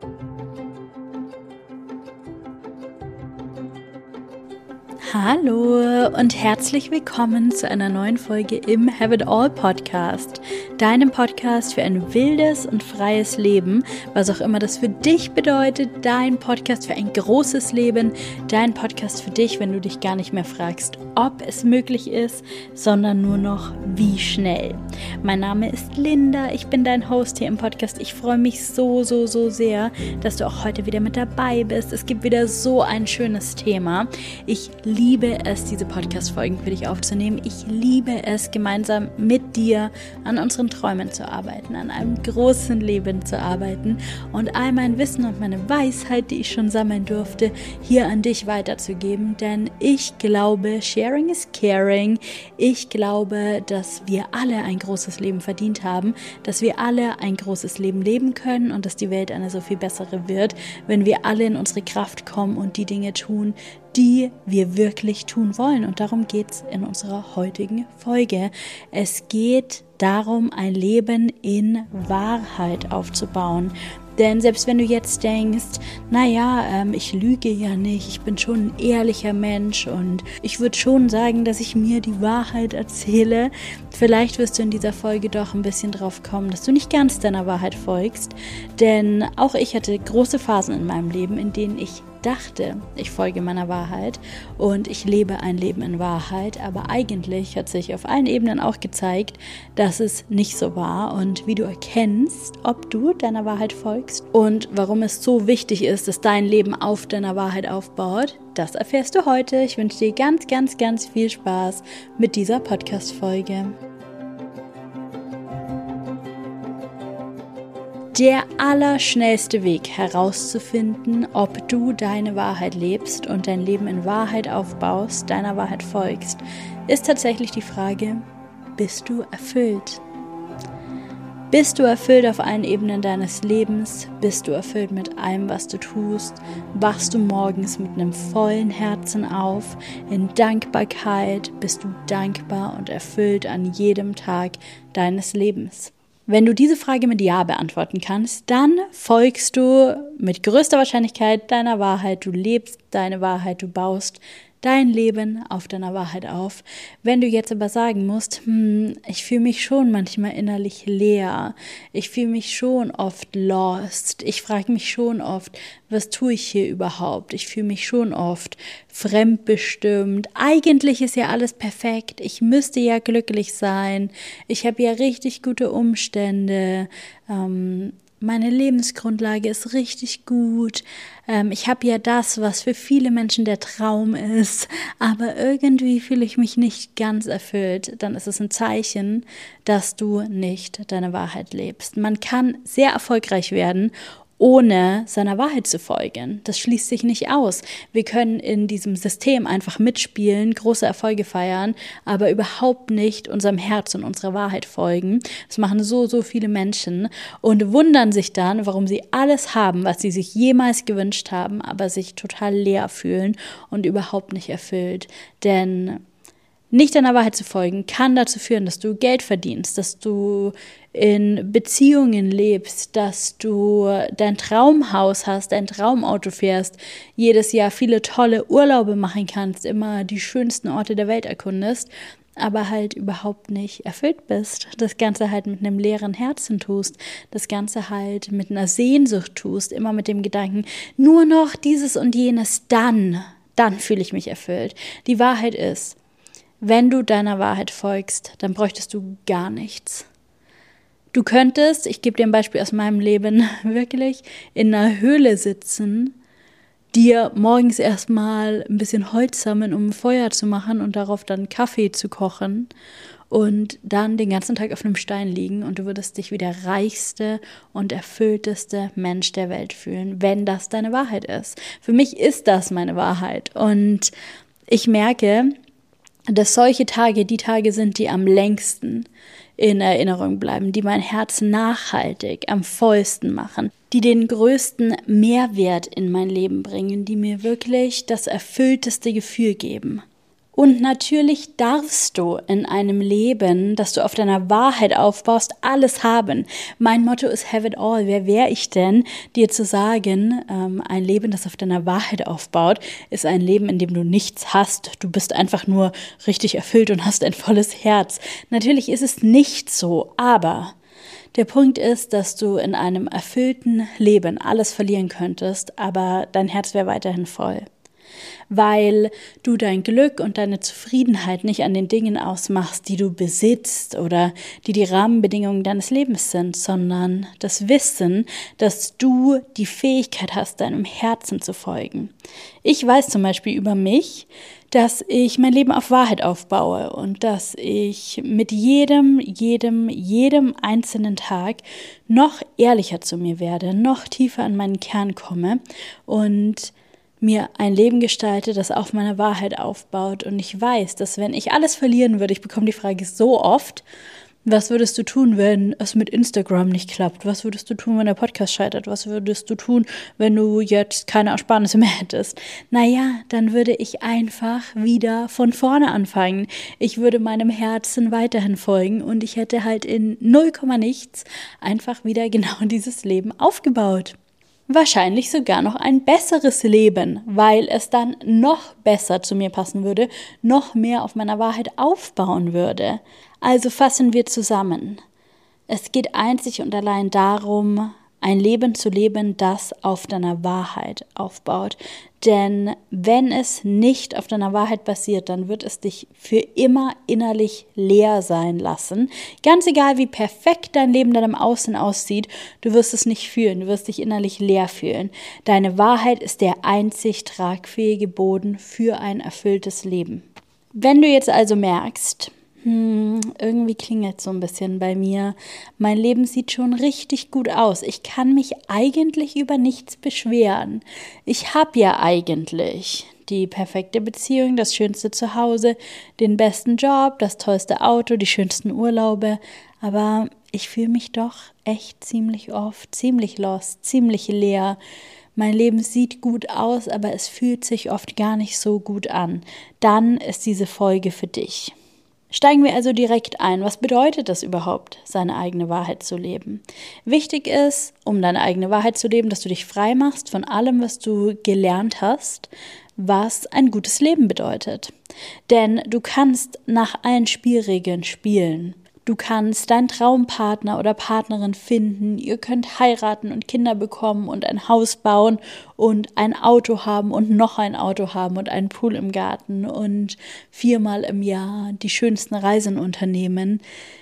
Hallo und herzlich willkommen zu einer neuen Folge im Have It All Podcast, deinem Podcast für ein wildes und freies Leben, was auch immer das für dich bedeutet, dein Podcast für ein großes Leben, dein Podcast für dich, wenn du dich gar nicht mehr fragst, ob es möglich ist, sondern nur noch wie schnell. Mein Name ist Linda, ich bin dein Host hier im Podcast. Ich freue mich so sehr, dass du auch heute wieder mit dabei bist. Es gibt wieder so ein schönes Thema. Ich liebe es, diese Podcast-Folgen für dich aufzunehmen. Ich liebe es, gemeinsam mit dir an unseren Träumen zu arbeiten, an einem großen Leben zu arbeiten und all mein Wissen und meine Weisheit, die ich schon sammeln durfte, hier an dich weiterzugeben. Denn ich glaube, sharing is caring. Ich glaube, dass wir alle ein großes Leben verdient haben, dass wir alle ein großes Leben leben können und dass die Welt eine so viel bessere wird, wenn wir alle in unsere Kraft kommen und die Dinge tun, die wir wirklich tun wollen. Und darum geht es in unserer heutigen Folge. Es geht darum, ein Leben in Wahrheit aufzubauen. Denn selbst wenn du jetzt denkst, ich lüge ja nicht, ich bin schon ein ehrlicher Mensch und ich würde schon sagen, dass ich mir die Wahrheit erzähle, vielleicht wirst du in dieser Folge doch ein bisschen drauf kommen, dass du nicht ganz deiner Wahrheit folgst. Denn auch ich hatte große Phasen in meinem Leben, in denen ich dachte, ich folge meiner Wahrheit und ich lebe ein Leben in Wahrheit, aber eigentlich hat sich auf allen Ebenen auch gezeigt, dass es nicht so war und wie du erkennst, ob du deiner Wahrheit folgst und warum es so wichtig ist, dass dein Leben auf deiner Wahrheit aufbaut, das erfährst du heute. Ich wünsche dir ganz viel Spaß mit dieser Podcast-Folge. Der allerschnellste Weg herauszufinden, ob du deine Wahrheit lebst und dein Leben in Wahrheit aufbaust, deiner Wahrheit folgst, ist tatsächlich die Frage, bist du erfüllt? Bist du erfüllt auf allen Ebenen deines Lebens? Bist du erfüllt mit allem, was du tust? Wachst du morgens mit einem vollen Herzen auf, in Dankbarkeit? Bist du dankbar und erfüllt an jedem Tag deines Lebens? Wenn du diese Frage mit Ja beantworten kannst, dann folgst du mit größter Wahrscheinlichkeit deiner Wahrheit. Du lebst deine Wahrheit, du baust dein Leben auf deiner Wahrheit auf. Wenn du jetzt aber sagen musst, ich fühle mich schon manchmal innerlich leer, ich fühle mich schon oft lost, ich frage mich schon oft, was tue ich hier überhaupt? Ich fühle mich schon oft fremdbestimmt. Eigentlich ist ja alles perfekt, ich müsste ja glücklich sein, ich habe ja richtig gute Umstände, meine Lebensgrundlage ist richtig gut. Ich habe ja das, was für viele Menschen der Traum ist, aber irgendwie fühle ich mich nicht ganz erfüllt. Dann ist es ein Zeichen, dass du nicht deine Wahrheit lebst. Man kann sehr erfolgreich werden, ohne seiner Wahrheit zu folgen. Das schließt sich nicht aus. Wir können in diesem System einfach mitspielen, große Erfolge feiern, aber überhaupt nicht unserem Herz und unserer Wahrheit folgen. Das machen so viele Menschen und wundern sich dann, warum sie alles haben, was sie sich jemals gewünscht haben, aber sich total leer fühlen und überhaupt nicht erfüllt. Denn nicht deiner Wahrheit zu folgen, kann dazu führen, dass du Geld verdienst, dass du in Beziehungen lebst, dass du dein Traumhaus hast, dein Traumauto fährst, jedes Jahr viele tolle Urlaube machen kannst, immer die schönsten Orte der Welt erkundest, aber halt überhaupt nicht erfüllt bist. Das Ganze halt mit einem leeren Herzen tust, das Ganze halt mit einer Sehnsucht tust, immer mit dem Gedanken, nur noch dieses und jenes, dann fühle ich mich erfüllt. Die Wahrheit ist, wenn du deiner Wahrheit folgst, dann bräuchtest du gar nichts. Du könntest, ich gebe dir ein Beispiel aus meinem Leben, wirklich in einer Höhle sitzen, dir morgens erstmal ein bisschen Holz sammeln, um ein Feuer zu machen und darauf dann Kaffee zu kochen und dann den ganzen Tag auf einem Stein liegen und du würdest dich wie der reichste und erfüllteste Mensch der Welt fühlen, wenn das deine Wahrheit ist. Für mich ist das meine Wahrheit und ich merke, dass solche Tage die Tage sind, die am längsten in Erinnerung bleiben, die mein Herz nachhaltig am vollsten machen, die den größten Mehrwert in mein Leben bringen, die mir wirklich das erfüllteste Gefühl geben. Und natürlich darfst du in einem Leben, das du auf deiner Wahrheit aufbaust, alles haben. Mein Motto ist have it all. Wer wäre ich denn, dir zu sagen, ein Leben, das auf deiner Wahrheit aufbaut, ist ein Leben, in dem du nichts hast. Du bist einfach nur richtig erfüllt und hast ein volles Herz. Natürlich ist es nicht so, aber der Punkt ist, dass du in einem erfüllten Leben alles verlieren könntest, aber dein Herz wäre weiterhin voll. Weil du dein Glück und deine Zufriedenheit nicht an den Dingen ausmachst, die du besitzt oder die Rahmenbedingungen deines Lebens sind, sondern das Wissen, dass du die Fähigkeit hast, deinem Herzen zu folgen. Ich weiß zum Beispiel über mich, dass ich mein Leben auf Wahrheit aufbaue und dass ich mit jedem einzelnen Tag noch ehrlicher zu mir werde, noch tiefer an meinen Kern komme und mir ein Leben gestalte, das auf meiner Wahrheit aufbaut. Und ich weiß, dass wenn ich alles verlieren würde, ich bekomme die Frage so oft, was würdest du tun, wenn es mit Instagram nicht klappt? Was würdest du tun, wenn der Podcast scheitert? Was würdest du tun, wenn du jetzt keine Ersparnisse mehr hättest? Naja, dann würde ich einfach wieder von vorne anfangen. Ich würde meinem Herzen weiterhin folgen und ich hätte halt in 0, nichts einfach wieder genau dieses Leben aufgebaut. Wahrscheinlich sogar noch ein besseres Leben, weil es dann noch besser zu mir passen würde, noch mehr auf meiner Wahrheit aufbauen würde. Also fassen wir zusammen. Es geht einzig und allein darum, ein Leben zu leben, das auf deiner Wahrheit aufbaut. Denn wenn es nicht auf deiner Wahrheit basiert, dann wird es dich für immer innerlich leer sein lassen. Ganz egal, wie perfekt dein Leben dann im Außen aussieht, du wirst es nicht fühlen, du wirst dich innerlich leer fühlen. Deine Wahrheit ist der einzig tragfähige Boden für ein erfülltes Leben. Wenn du jetzt also merkst, irgendwie klingelt so ein bisschen bei mir. Mein Leben sieht schon richtig gut aus. Ich kann mich eigentlich über nichts beschweren. Ich habe ja eigentlich die perfekte Beziehung, das schönste Zuhause, den besten Job, das tollste Auto, die schönsten Urlaube. Aber ich fühle mich doch echt ziemlich oft, ziemlich lost, ziemlich leer. Mein Leben sieht gut aus, aber es fühlt sich oft gar nicht so gut an. Dann ist diese Folge für dich. Steigen wir also direkt ein. Was bedeutet das überhaupt, seine eigene Wahrheit zu leben? Wichtig ist, um deine eigene Wahrheit zu leben, dass du dich frei machst von allem, was du gelernt hast, was ein gutes Leben bedeutet. Denn du kannst nach allen Spielregeln spielen. Du kannst deinen Traumpartner oder Partnerin finden, ihr könnt heiraten und Kinder bekommen und ein Haus bauen und ein Auto haben und noch ein Auto haben und einen Pool im Garten und 4-mal im Jahr die schönsten Reisen unternehmen.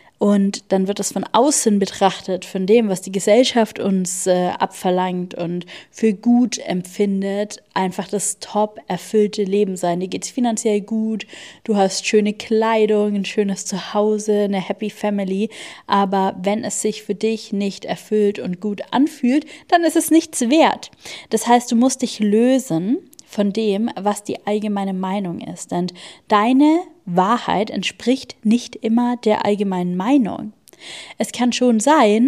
Und dann wird es von außen betrachtet, von dem, was die Gesellschaft uns abverlangt und für gut empfindet, einfach das top erfüllte Leben sein. Dir geht's finanziell gut, du hast schöne Kleidung, ein schönes Zuhause, eine happy family. Aber wenn es sich für dich nicht erfüllt und gut anfühlt, dann ist es nichts wert. Das heißt, du musst dich lösen von dem, was die allgemeine Meinung ist. Denn deine Wahrheit entspricht nicht immer der allgemeinen Meinung. Es kann schon sein,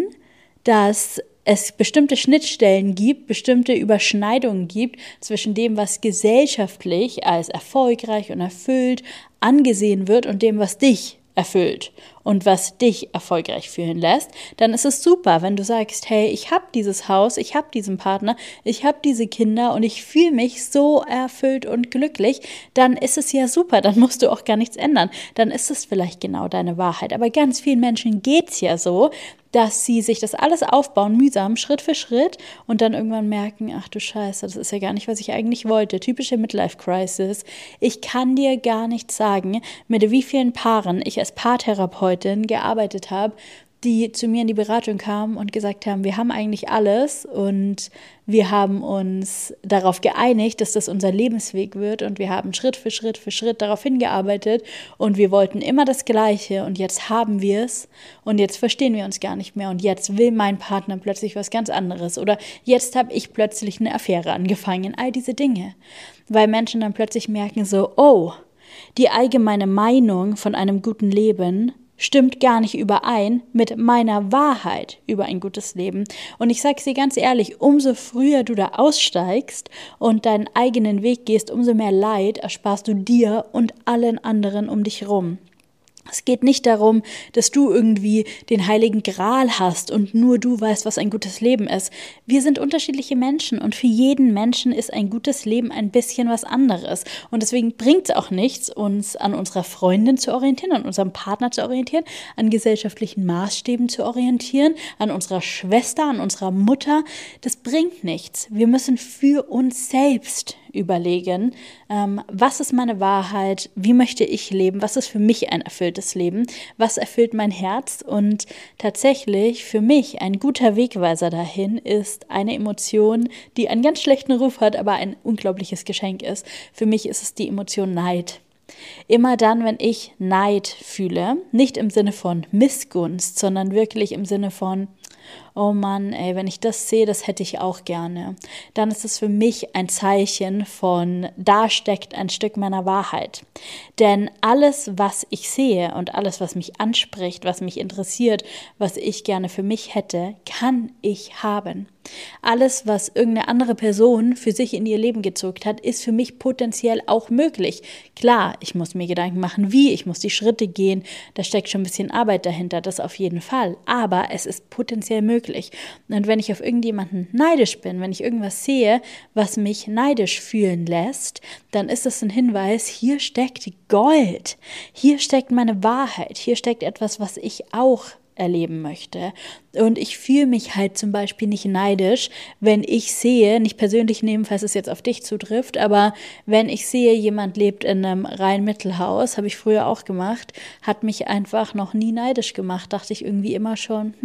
dass es bestimmte Schnittstellen gibt, bestimmte Überschneidungen gibt zwischen dem, was gesellschaftlich als erfolgreich und erfüllt angesehen wird und dem, was dich erfüllt und was dich erfolgreich fühlen lässt, dann ist es super, wenn du sagst, hey, ich habe dieses Haus, ich habe diesen Partner, ich habe diese Kinder und ich fühle mich so erfüllt und glücklich, dann ist es ja super, dann musst du auch gar nichts ändern, dann ist es vielleicht genau deine Wahrheit. Aber ganz vielen Menschen geht's ja so, dass sie sich das alles aufbauen, mühsam, Schritt für Schritt und dann irgendwann merken, ach du Scheiße, das ist ja gar nicht, was ich eigentlich wollte. Typische Midlife-Crisis. Ich kann dir gar nicht sagen, mit wie vielen Paaren ich als Paartherapeutin gearbeitet habe, die zu mir in die Beratung kamen und gesagt haben, wir haben eigentlich alles und wir haben uns darauf geeinigt, dass das unser Lebensweg wird und wir haben Schritt für Schritt darauf hingearbeitet und wir wollten immer das Gleiche und jetzt haben wir es und jetzt verstehen wir uns gar nicht mehr und jetzt will mein Partner plötzlich was ganz anderes oder jetzt habe ich plötzlich eine Affäre angefangen, all diese Dinge, weil Menschen dann plötzlich merken so, oh, die allgemeine Meinung von einem guten Leben stimmt gar nicht überein mit meiner Wahrheit über ein gutes Leben. Und ich sage es dir ganz ehrlich, umso früher du da aussteigst und deinen eigenen Weg gehst, umso mehr Leid ersparst du dir und allen anderen um dich rum. Es geht nicht darum, dass du irgendwie den heiligen Gral hast und nur du weißt, was ein gutes Leben ist. Wir sind unterschiedliche Menschen und für jeden Menschen ist ein gutes Leben ein bisschen was anderes. Und deswegen bringt es auch nichts, uns an unserer Freundin zu orientieren, an unserem Partner zu orientieren, an gesellschaftlichen Maßstäben zu orientieren, an unserer Schwester, an unserer Mutter. Das bringt nichts. Wir müssen für uns selbst überlegen, was ist meine Wahrheit, wie möchte ich leben, was ist für mich ein erfülltes Leben, was erfüllt mein Herz. Und tatsächlich für mich ein guter Wegweiser dahin ist eine Emotion, die einen ganz schlechten Ruf hat, aber ein unglaubliches Geschenk ist. Für mich ist es die Emotion Neid. Immer dann, wenn ich Neid fühle, nicht im Sinne von Missgunst, sondern wirklich im Sinne von oh Mann, ey, wenn ich das sehe, das hätte ich auch gerne, dann ist es für mich ein Zeichen von, da steckt ein Stück meiner Wahrheit. Denn alles, was ich sehe und alles, was mich anspricht, was mich interessiert, was ich gerne für mich hätte, kann ich haben. Alles, was irgendeine andere Person für sich in ihr Leben gezogen hat, ist für mich potenziell auch möglich. Klar, ich muss mir Gedanken machen, wie, ich muss die Schritte gehen, da steckt schon ein bisschen Arbeit dahinter, das auf jeden Fall. Aber es ist potenziell möglich. Und wenn ich auf irgendjemanden neidisch bin, wenn ich irgendwas sehe, was mich neidisch fühlen lässt, dann ist es ein Hinweis, hier steckt Gold, hier steckt meine Wahrheit, hier steckt etwas, was ich auch erleben möchte. Und ich fühle mich halt zum Beispiel nicht neidisch, wenn ich sehe, nicht persönlich nehmen, falls es jetzt auf dich zutrifft, aber wenn ich sehe, jemand lebt in einem Reihenmittelhaus, habe ich früher auch gemacht, hat mich einfach noch nie neidisch gemacht, dachte ich irgendwie immer schon,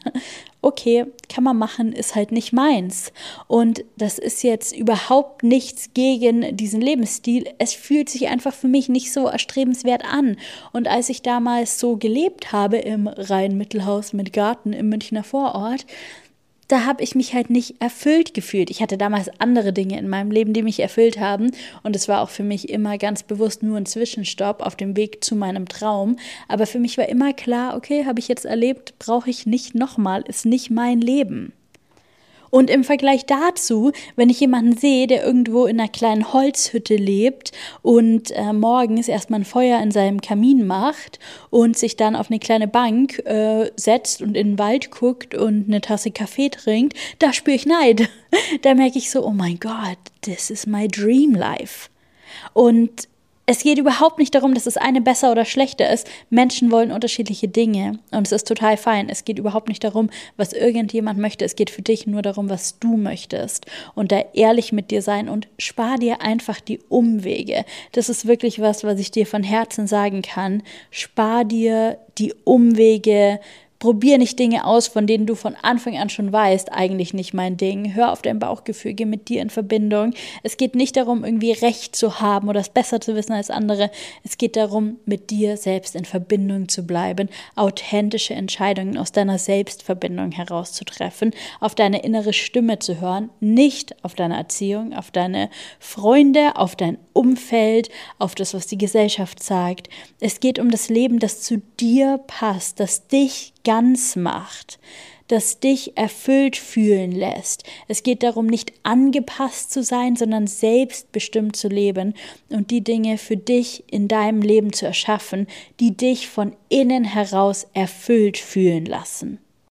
okay, kann man machen, ist halt nicht meins. Und das ist jetzt überhaupt nichts gegen diesen Lebensstil. Es fühlt sich einfach für mich nicht so erstrebenswert an. Und als ich damals so gelebt habe im Reihenmittelhaus mit Garten im Münchner Vorort, da habe ich mich halt nicht erfüllt gefühlt. Ich hatte damals andere Dinge in meinem Leben, die mich erfüllt haben. Und es war auch für mich immer ganz bewusst nur ein Zwischenstopp auf dem Weg zu meinem Traum. Aber für mich war immer klar, okay, habe ich jetzt erlebt, brauche ich nicht nochmal, ist nicht mein Leben. Und im Vergleich dazu, wenn ich jemanden sehe, der irgendwo in einer kleinen Holzhütte lebt und morgens erstmal ein Feuer in seinem Kamin macht und sich dann auf eine kleine Bank setzt und in den Wald guckt und eine Tasse Kaffee trinkt, da spüre ich Neid. Da merke ich so, oh mein Gott, this is my dream life. Und es geht überhaupt nicht darum, dass das eine besser oder schlechter ist. Menschen wollen unterschiedliche Dinge und es ist total fein. Es geht überhaupt nicht darum, was irgendjemand möchte. Es geht für dich nur darum, was du möchtest. Und da ehrlich mit dir sein und spar dir einfach die Umwege. Das ist wirklich was ich dir von Herzen sagen kann. Spar dir die Umwege. Probier nicht Dinge aus, von denen du von Anfang an schon weißt, eigentlich nicht mein Ding. Hör auf dein Bauchgefühl, geh mit dir in Verbindung. Es geht nicht darum, irgendwie Recht zu haben oder es besser zu wissen als andere. Es geht darum, mit dir selbst in Verbindung zu bleiben, authentische Entscheidungen aus deiner Selbstverbindung herauszutreffen, auf deine innere Stimme zu hören, nicht auf deine Erziehung, auf deine Freunde, auf dein Umfeld, auf das, was die Gesellschaft sagt. Es geht um das Leben, das zu dir passt, das dich ganz macht, das dich erfüllt fühlen lässt. Es geht darum, nicht angepasst zu sein, sondern selbstbestimmt zu leben und die Dinge für dich in deinem Leben zu erschaffen, die dich von innen heraus erfüllt fühlen lassen.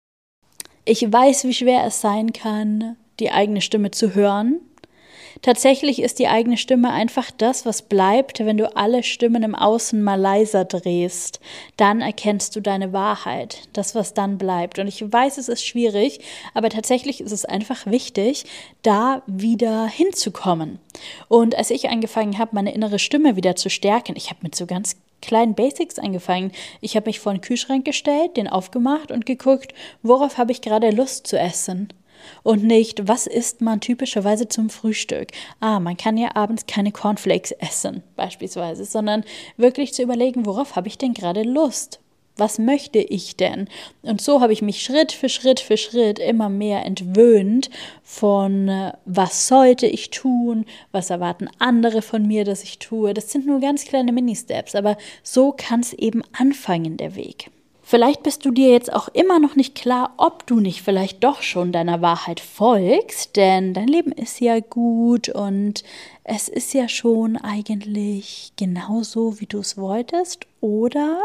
Ich weiß, wie schwer es sein kann, die eigene Stimme zu hören. Tatsächlich ist die eigene Stimme einfach das, was bleibt, wenn du alle Stimmen im Außen mal leiser drehst. Dann erkennst du deine Wahrheit, das, was dann bleibt. Und ich weiß, es ist schwierig, aber tatsächlich ist es einfach wichtig, da wieder hinzukommen. Und als ich angefangen habe, meine innere Stimme wieder zu stärken, ich habe mit so ganz kleinen Basics angefangen. Ich habe mich vor den Kühlschrank gestellt, den aufgemacht und geguckt, worauf habe ich gerade Lust zu essen. Und nicht, was isst man typischerweise zum Frühstück? Man kann ja abends keine Cornflakes essen, beispielsweise, sondern wirklich zu überlegen, worauf habe ich denn gerade Lust? Was möchte ich denn? Und so habe ich mich Schritt für Schritt immer mehr entwöhnt von, was sollte ich tun? Was erwarten andere von mir, dass ich tue? Das sind nur ganz kleine Mini-Steps, aber so kann es eben anfangen, der Weg. Vielleicht bist du dir jetzt auch immer noch nicht klar, ob du nicht vielleicht doch schon deiner Wahrheit folgst, denn dein Leben ist ja gut und es ist ja schon eigentlich genauso, wie du es wolltest, oder?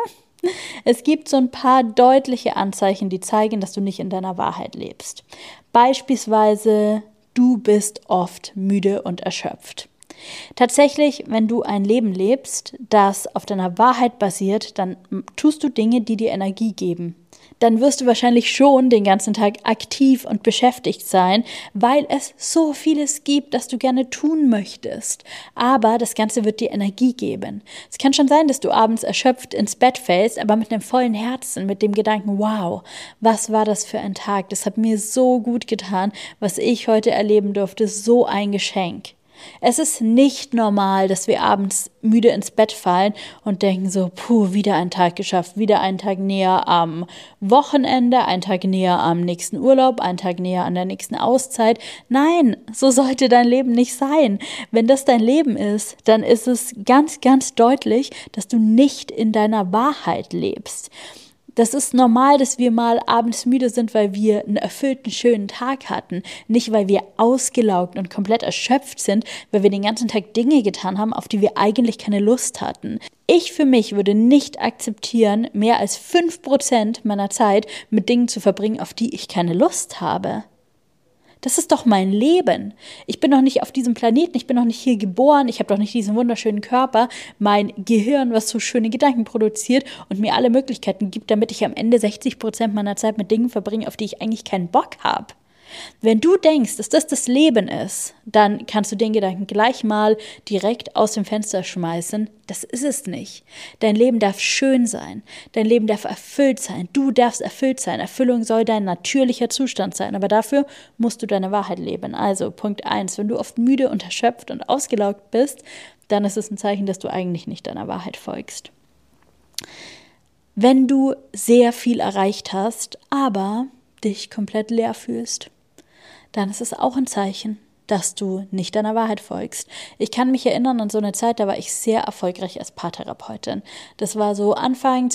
Es gibt so ein paar deutliche Anzeichen, die zeigen, dass du nicht in deiner Wahrheit lebst. Beispielsweise, du bist oft müde und erschöpft. Tatsächlich, wenn du ein Leben lebst, das auf deiner Wahrheit basiert, dann tust du Dinge, die dir Energie geben. Dann wirst du wahrscheinlich schon den ganzen Tag aktiv und beschäftigt sein, weil es so vieles gibt, das du gerne tun möchtest. Aber das Ganze wird dir Energie geben. Es kann schon sein, dass du abends erschöpft ins Bett fällst, aber mit einem vollen Herzen, mit dem Gedanken, wow, was war das für ein Tag? Das hat mir so gut getan, was ich heute erleben durfte, so ein Geschenk. Es ist nicht normal, dass wir abends müde ins Bett fallen und denken so, wieder ein Tag geschafft, wieder einen Tag näher am Wochenende, einen Tag näher am nächsten Urlaub, einen Tag näher an der nächsten Auszeit. Nein, so sollte dein Leben nicht sein. Wenn das dein Leben ist, dann ist es ganz, ganz deutlich, dass du nicht in deiner Wahrheit lebst. Das ist normal, dass wir mal abends müde sind, weil wir einen erfüllten, schönen Tag hatten. Nicht, weil wir ausgelaugt und komplett erschöpft sind, weil wir den ganzen Tag Dinge getan haben, auf die wir eigentlich keine Lust hatten. Ich für mich würde nicht akzeptieren, mehr als 5% meiner Zeit mit Dingen zu verbringen, auf die ich keine Lust habe. Das ist doch mein Leben. Ich bin doch nicht auf diesem Planeten, ich bin doch nicht hier geboren, ich habe doch nicht diesen wunderschönen Körper, mein Gehirn, was so schöne Gedanken produziert und mir alle Möglichkeiten gibt, damit ich am Ende 60% meiner Zeit mit Dingen verbringe, auf die ich eigentlich keinen Bock habe. Wenn du denkst, dass das Leben ist, dann kannst du den Gedanken gleich mal direkt aus dem Fenster schmeißen. Das ist es nicht. Dein Leben darf schön sein. Dein Leben darf erfüllt sein. Du darfst erfüllt sein. Erfüllung soll dein natürlicher Zustand sein. Aber dafür musst du deine Wahrheit leben. Also Punkt 1, wenn du oft müde und erschöpft und ausgelaugt bist, dann ist es ein Zeichen, dass du eigentlich nicht deiner Wahrheit folgst. Wenn du sehr viel erreicht hast, aber dich komplett leer fühlst, dann ist es auch ein Zeichen, dass du nicht deiner Wahrheit folgst. Ich kann mich erinnern an so eine Zeit, da war ich sehr erfolgreich als Paartherapeutin. Das war so Anfang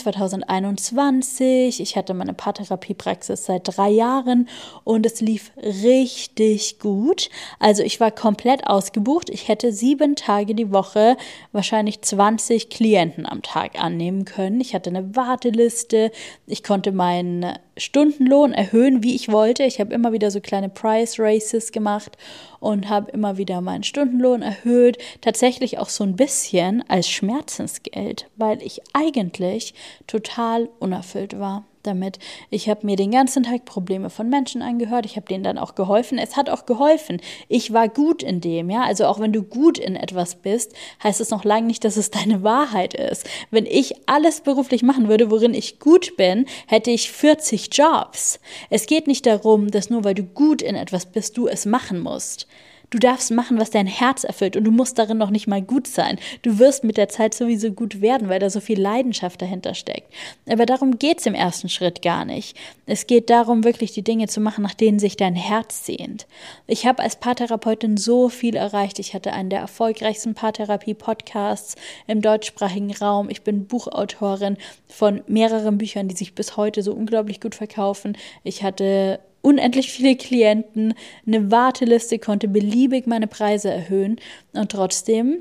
2021. Ich hatte meine Paartherapiepraxis seit 3 Jahren und es lief richtig gut. Also ich war komplett ausgebucht. Ich hätte 7 Tage die Woche wahrscheinlich 20 Klienten am Tag annehmen können. Ich hatte eine Warteliste. Ich konnte meinen Stundenlohn erhöhen, wie ich wollte. Ich habe immer wieder so kleine Price Races gemacht und habe immer wieder meinen Stundenlohn erhöht. Tatsächlich auch so ein bisschen als Schmerzensgeld, weil ich eigentlich total unerfüllt war damit. Ich habe mir den ganzen Tag Probleme von Menschen angehört. Ich habe denen dann auch geholfen. Es hat auch geholfen. Ich war gut in dem, ja. Also auch wenn du gut in etwas bist, heißt es noch lange nicht, dass es deine Wahrheit ist. Wenn ich alles beruflich machen würde, worin ich gut bin, hätte ich 40 Jobs. Es geht nicht darum, dass nur weil du gut in etwas bist, du es machen musst. Du darfst machen, was dein Herz erfüllt und du musst darin noch nicht mal gut sein. Du wirst mit der Zeit sowieso gut werden, weil da so viel Leidenschaft dahinter steckt. Aber darum geht es im ersten Schritt gar nicht. Es geht darum, wirklich die Dinge zu machen, nach denen sich dein Herz sehnt. Ich habe als Paartherapeutin so viel erreicht. Ich hatte einen der erfolgreichsten Paartherapie-Podcasts im deutschsprachigen Raum. Ich bin Buchautorin von mehreren Büchern, die sich bis heute so unglaublich gut verkaufen. Ich hatte unendlich viele Klienten, eine Warteliste, konnte beliebig meine Preise erhöhen und trotzdem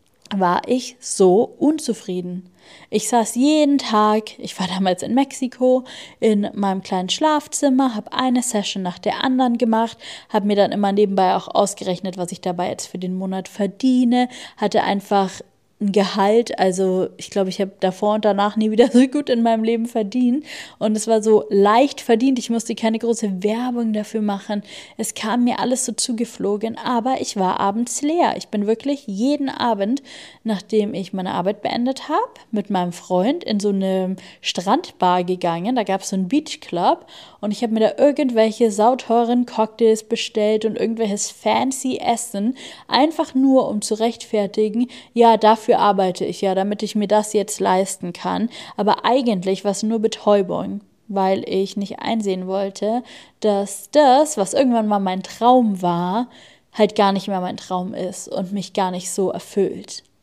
war ich so unzufrieden. Ich saß jeden Tag, ich war damals in Mexiko, in meinem kleinen Schlafzimmer, habe eine Session nach der anderen gemacht, habe mir dann immer nebenbei auch ausgerechnet, was ich dabei jetzt für den Monat verdiene, hatte einfach ein Gehalt, also ich glaube, ich habe davor und danach nie wieder so gut in meinem Leben verdient und es war so leicht verdient, ich musste keine große Werbung dafür machen, es kam mir alles so zugeflogen, aber ich war abends leer. Ich bin wirklich jeden Abend, nachdem ich meine Arbeit beendet habe, mit meinem Freund in so eine Strandbar gegangen, da gab es so einen Beachclub und ich habe mir da irgendwelche sauteuren Cocktails bestellt und irgendwelches fancy Essen, einfach nur um zu rechtfertigen, ja, dafür arbeite ich ja, damit ich mir das jetzt leisten kann. Aber eigentlich war es nur Betäubung, weil ich nicht einsehen wollte, dass das, was irgendwann mal mein Traum war, halt gar nicht mehr mein Traum ist und mich gar nicht so erfüllt.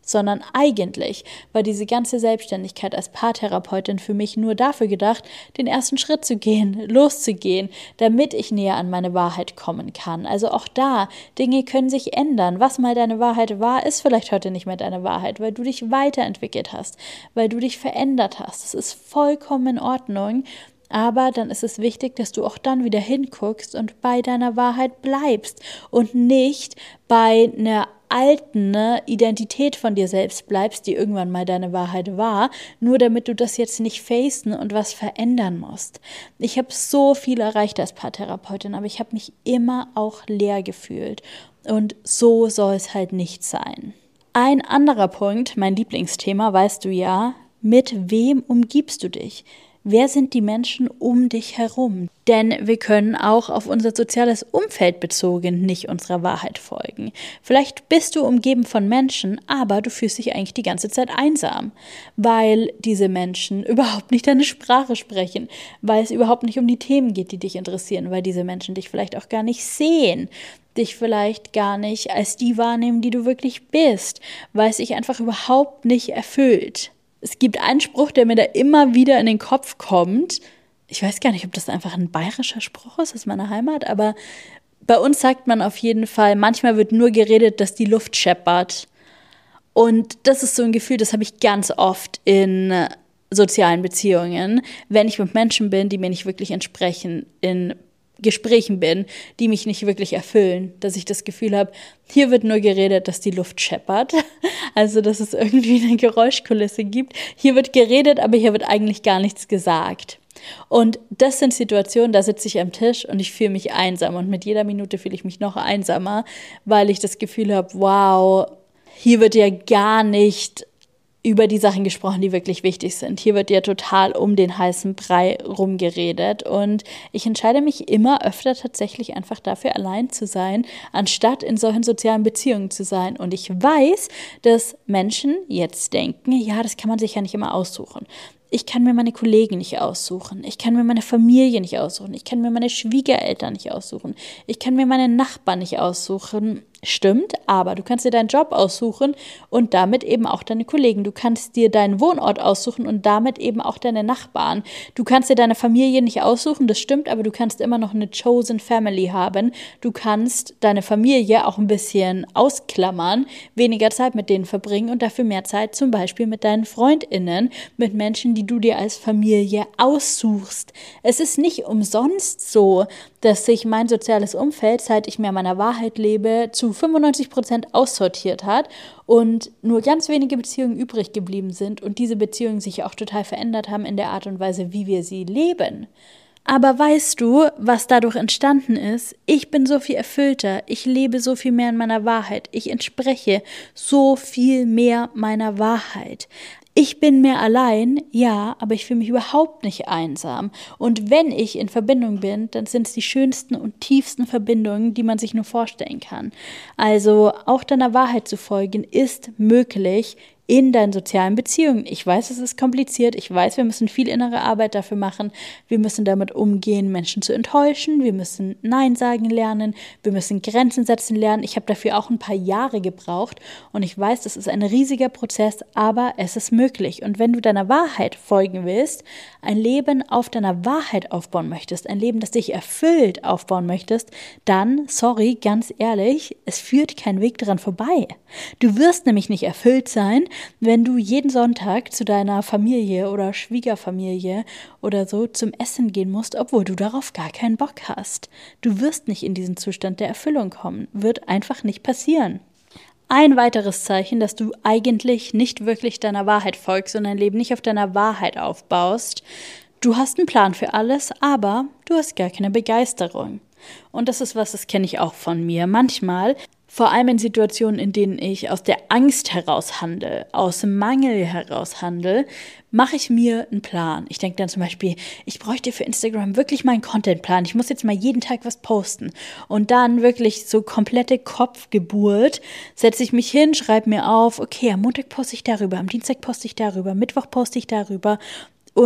sondern eigentlich war diese ganze Selbstständigkeit als Paartherapeutin für mich nur dafür gedacht, den ersten Schritt zu gehen, loszugehen, damit ich näher an meine Wahrheit kommen kann. Also auch da, Dinge können sich ändern. Was mal deine Wahrheit war, ist vielleicht heute nicht mehr deine Wahrheit, weil du dich weiterentwickelt hast, weil du dich verändert hast. Das ist vollkommen in Ordnung. Aber dann ist es wichtig, dass du auch dann wieder hinguckst und bei deiner Wahrheit bleibst und nicht bei einer alten Identität von dir selbst bleibst, die irgendwann mal deine Wahrheit war, nur damit du das jetzt nicht facen und was verändern musst. Ich habe so viel erreicht als Paartherapeutin, aber ich habe mich immer auch leer gefühlt. Und so soll es halt nicht sein. Ein anderer Punkt, mein Lieblingsthema, weißt du ja, mit wem umgibst du dich? Wer sind die Menschen um dich herum? Denn wir können auch auf unser soziales Umfeld bezogen nicht unserer Wahrheit folgen. Vielleicht bist du umgeben von Menschen, aber du fühlst dich eigentlich die ganze Zeit einsam, weil diese Menschen überhaupt nicht deine Sprache sprechen, weil es überhaupt nicht um die Themen geht, die dich interessieren, weil diese Menschen dich vielleicht auch gar nicht sehen, dich vielleicht gar nicht als die wahrnehmen, die du wirklich bist, weil es sich einfach überhaupt nicht erfüllt. Es gibt einen Spruch, der mir da immer wieder in den Kopf kommt. Ich weiß gar nicht, ob das einfach ein bayerischer Spruch ist aus meiner Heimat, aber bei uns sagt man auf jeden Fall, manchmal wird nur geredet, dass die Luft scheppert. Und das ist so ein Gefühl, das habe ich ganz oft in sozialen Beziehungen, wenn ich mit Menschen bin, die mir nicht wirklich entsprechen, in Gesprächen bin, die mich nicht wirklich erfüllen, dass ich das Gefühl habe, hier wird nur geredet, dass die Luft scheppert, also dass es irgendwie eine Geräuschkulisse gibt. Hier wird geredet, aber hier wird eigentlich gar nichts gesagt. Und das sind Situationen, da sitze ich am Tisch und ich fühle mich einsam und mit jeder Minute fühle ich mich noch einsamer, weil ich das Gefühl habe, wow, hier wird ja gar nicht über die Sachen gesprochen, die wirklich wichtig sind. Hier wird ja total um den heißen Brei rumgeredet und ich entscheide mich immer öfter tatsächlich einfach dafür, allein zu sein, anstatt in solchen sozialen Beziehungen zu sein. Und ich weiß, dass Menschen jetzt denken, ja, das kann man sich ja nicht immer aussuchen. Ich kann mir meine Kollegen nicht aussuchen. Ich kann mir meine Familie nicht aussuchen. Ich kann mir meine Schwiegereltern nicht aussuchen. Ich kann mir meine Nachbarn nicht aussuchen. Stimmt, aber du kannst dir deinen Job aussuchen und damit eben auch deine Kollegen. Du kannst dir deinen Wohnort aussuchen und damit eben auch deine Nachbarn. Du kannst dir deine Familie nicht aussuchen, das stimmt, aber du kannst immer noch eine chosen family haben. Du kannst deine Familie auch ein bisschen ausklammern, weniger Zeit mit denen verbringen und dafür mehr Zeit zum Beispiel mit deinen FreundInnen, mit Menschen, die du dir als Familie aussuchst. Es ist nicht umsonst so, dass sich mein soziales Umfeld, seit ich mehr meiner Wahrheit lebe, zu 95% aussortiert hat und nur ganz wenige Beziehungen übrig geblieben sind und diese Beziehungen sich auch total verändert haben in der Art und Weise, wie wir sie leben. Aber weißt du, was dadurch entstanden ist? Ich bin so viel erfüllter, ich lebe so viel mehr in meiner Wahrheit, ich entspreche so viel mehr meiner Wahrheit. Ich bin mehr allein, ja, aber ich fühle mich überhaupt nicht einsam. Und wenn ich in Verbindung bin, dann sind es die schönsten und tiefsten Verbindungen, die man sich nur vorstellen kann. Also auch deiner Wahrheit zu folgen, ist möglich in deinen sozialen Beziehungen. Ich weiß, es ist kompliziert. Ich weiß, wir müssen viel innere Arbeit dafür machen. Wir müssen damit umgehen, Menschen zu enttäuschen. Wir müssen Nein sagen lernen. Wir müssen Grenzen setzen lernen. Ich habe dafür auch ein paar Jahre gebraucht. Und ich weiß, das ist ein riesiger Prozess, aber es ist möglich. Und wenn du deiner Wahrheit folgen willst, ein Leben auf deiner Wahrheit aufbauen möchtest, ein Leben, das dich erfüllt aufbauen möchtest, dann, sorry, ganz ehrlich, es führt kein Weg daran vorbei. Du wirst nämlich nicht erfüllt sein, wenn du jeden Sonntag zu deiner Familie oder Schwiegerfamilie oder so zum Essen gehen musst, obwohl du darauf gar keinen Bock hast. Du wirst nicht in diesen Zustand der Erfüllung kommen. Wird einfach nicht passieren. Ein weiteres Zeichen, dass du eigentlich nicht wirklich deiner Wahrheit folgst und dein Leben nicht auf deiner Wahrheit aufbaust. Du hast einen Plan für alles, aber du hast gar keine Begeisterung. Und das ist was, das kenne ich auch von mir. Manchmal, vor allem in Situationen, in denen ich aus der Angst heraus handle, aus dem Mangel heraus handle, mache ich mir einen Plan. Ich denke dann zum Beispiel, ich bräuchte für Instagram wirklich mal einen Contentplan. Ich muss jetzt mal jeden Tag was posten. Und dann wirklich so komplette Kopfgeburt, setze ich mich hin, schreibe mir auf, okay, am Montag poste ich darüber, am Dienstag poste ich darüber, am Mittwoch poste ich darüber. Und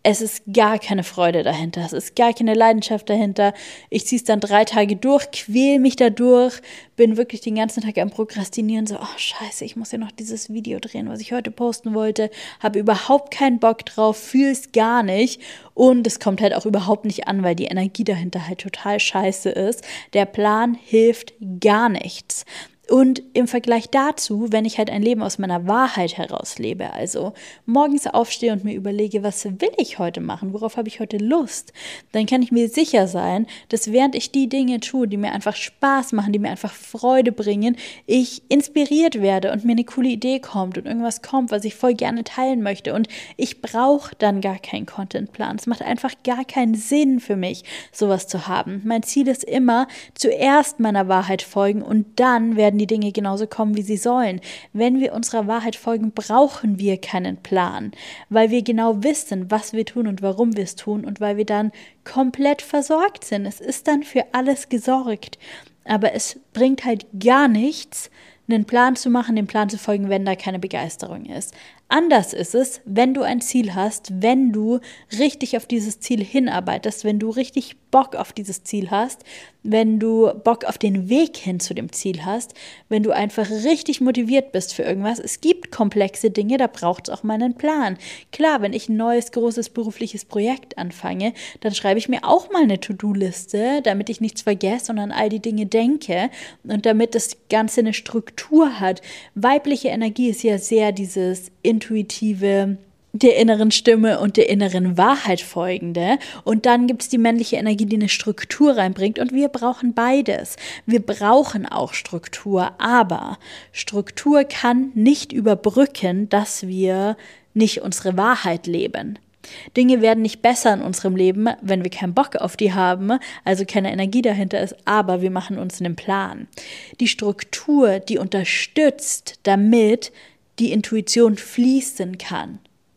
es ist gar keine Freude dahinter, es ist gar keine Leidenschaft dahinter. Ich ziehe es dann 3 Tage durch, quäl mich da durch, bin wirklich den ganzen Tag am Prokrastinieren, so, oh scheiße, ich muss ja noch dieses Video drehen, was ich heute posten wollte, habe überhaupt keinen Bock drauf, fühle es gar nicht und es kommt halt auch überhaupt nicht an, weil die Energie dahinter halt total scheiße ist. Der Plan hilft gar nichts. Und im Vergleich dazu, wenn ich halt ein Leben aus meiner Wahrheit heraus lebe, also morgens aufstehe und mir überlege, was will ich heute machen, worauf habe ich heute Lust, dann kann ich mir sicher sein, dass während ich die Dinge tue, die mir einfach Spaß machen, die mir einfach Freude bringen, ich inspiriert werde und mir eine coole Idee kommt und irgendwas kommt, was ich voll gerne teilen möchte. Und ich brauche dann gar keinen Contentplan. Es macht einfach gar keinen Sinn für mich, sowas zu haben. Mein Ziel ist immer, zuerst meiner Wahrheit folgen und dann werden die Dinge genauso kommen, wie sie sollen. Wenn wir unserer Wahrheit folgen, brauchen wir keinen Plan, weil wir genau wissen, was wir tun und warum wir es tun und weil wir dann komplett versorgt sind. Es ist dann für alles gesorgt. Aber es bringt halt gar nichts, einen Plan zu machen, dem Plan zu folgen, wenn da keine Begeisterung ist. Anders ist es, wenn du ein Ziel hast, wenn du richtig auf dieses Ziel hinarbeitest, wenn du richtig Bock auf dieses Ziel hast, wenn du Bock auf den Weg hin zu dem Ziel hast, wenn du einfach richtig motiviert bist für irgendwas. Es gibt komplexe Dinge, da braucht es auch mal einen Plan. Klar, wenn ich ein neues, großes berufliches Projekt anfange, dann schreibe ich mir auch mal eine To-Do-Liste, damit ich nichts vergesse und an all die Dinge denke und damit das Ganze eine Struktur hat. Weibliche Energie ist ja sehr dieses intuitive, der inneren Stimme und der inneren Wahrheit folgende. Und dann gibt es die männliche Energie, die eine Struktur reinbringt. Und wir brauchen beides. Wir brauchen auch Struktur, aber Struktur kann nicht überbrücken, dass wir nicht unsere Wahrheit leben. Dinge werden nicht besser in unserem Leben, wenn wir keinen Bock auf die haben, also keine Energie dahinter ist, aber wir machen uns einen Plan. Die Struktur, die unterstützt, damit die Intuition fließen kann.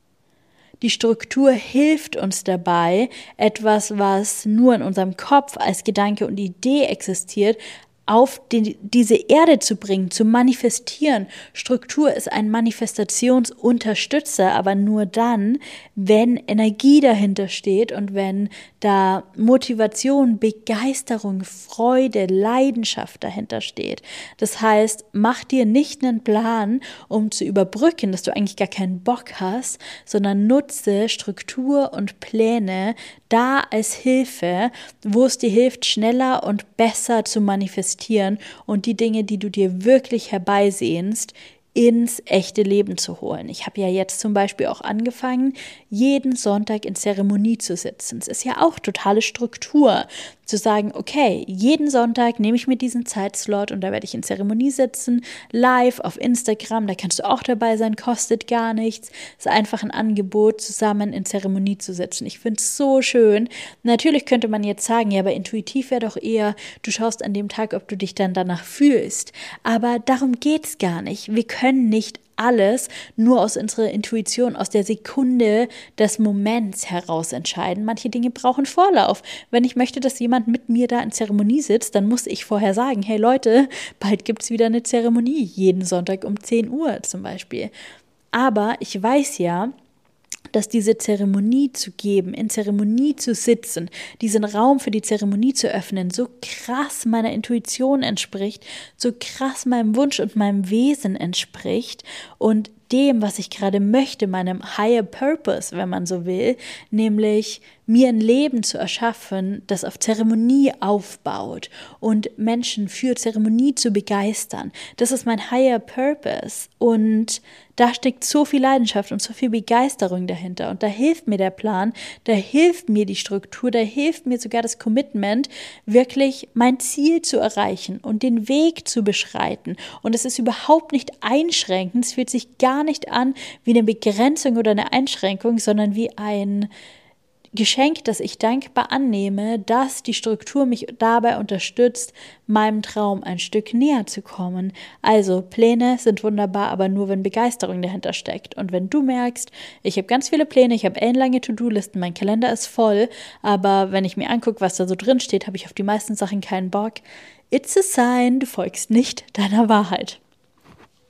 Die Struktur hilft uns dabei, etwas, was nur in unserem Kopf als Gedanke und Idee existiert, auf diese Erde zu bringen, zu manifestieren. Struktur ist ein Manifestationsunterstützer, aber nur dann, wenn Energie dahinter steht und wenn da Motivation, Begeisterung, Freude, Leidenschaft dahinter steht. Das heißt, mach dir nicht einen Plan, um zu überbrücken, dass du eigentlich gar keinen Bock hast, sondern nutze Struktur und Pläne da als Hilfe, wo es dir hilft, schneller und besser zu manifestieren und die Dinge, die du dir wirklich herbeisehnst, ins echte Leben zu holen. Ich habe ja jetzt zum Beispiel auch angefangen, jeden Sonntag in Zeremonie zu sitzen. Es ist ja auch totale Struktur, zu sagen, okay, jeden Sonntag nehme ich mir diesen Zeitslot und da werde ich in Zeremonie sitzen, live auf Instagram, da kannst du auch dabei sein, kostet gar nichts. Es ist einfach ein Angebot, zusammen in Zeremonie zu sitzen. Ich finde es so schön. Natürlich könnte man jetzt sagen, ja, aber intuitiv wäre doch eher, du schaust an dem Tag, ob du dich dann danach fühlst. Aber darum geht es gar nicht. Wir können nicht alles nur aus unserer Intuition, aus der Sekunde des Moments heraus entscheiden. Manche Dinge brauchen Vorlauf. Wenn ich möchte, dass jemand mit mir da in Zeremonie sitzt, dann muss ich vorher sagen, hey Leute, bald gibt es wieder eine Zeremonie, jeden Sonntag um 10 Uhr zum Beispiel. Aber ich weiß ja, dass diese Zeremonie zu geben, in Zeremonie zu sitzen, diesen Raum für die Zeremonie zu öffnen, so krass meiner Intuition entspricht, so krass meinem Wunsch und meinem Wesen entspricht und dem, was ich gerade möchte, meinem Higher Purpose, wenn man so will, nämlich mir ein Leben zu erschaffen, das auf Zeremonie aufbaut und Menschen für Zeremonie zu begeistern. Das ist mein Higher Purpose und da steckt so viel Leidenschaft und so viel Begeisterung dahinter und da hilft mir der Plan, da hilft mir die Struktur, da hilft mir sogar das Commitment, wirklich mein Ziel zu erreichen und den Weg zu beschreiten und es ist überhaupt nicht einschränkend, es fühlt sich gar nicht an wie eine Begrenzung oder eine Einschränkung, sondern wie ein Geschenk, das ich dankbar annehme, dass die Struktur mich dabei unterstützt, meinem Traum ein Stück näher zu kommen. Also Pläne sind wunderbar, aber nur, wenn Begeisterung dahinter steckt. Und wenn du merkst, ich habe ganz viele Pläne, ich habe ellenlange To-Do-Listen, mein Kalender ist voll, aber wenn ich mir angucke, was da so drin steht, habe ich auf die meisten Sachen keinen Bock. It's a sign, du folgst nicht deiner Wahrheit.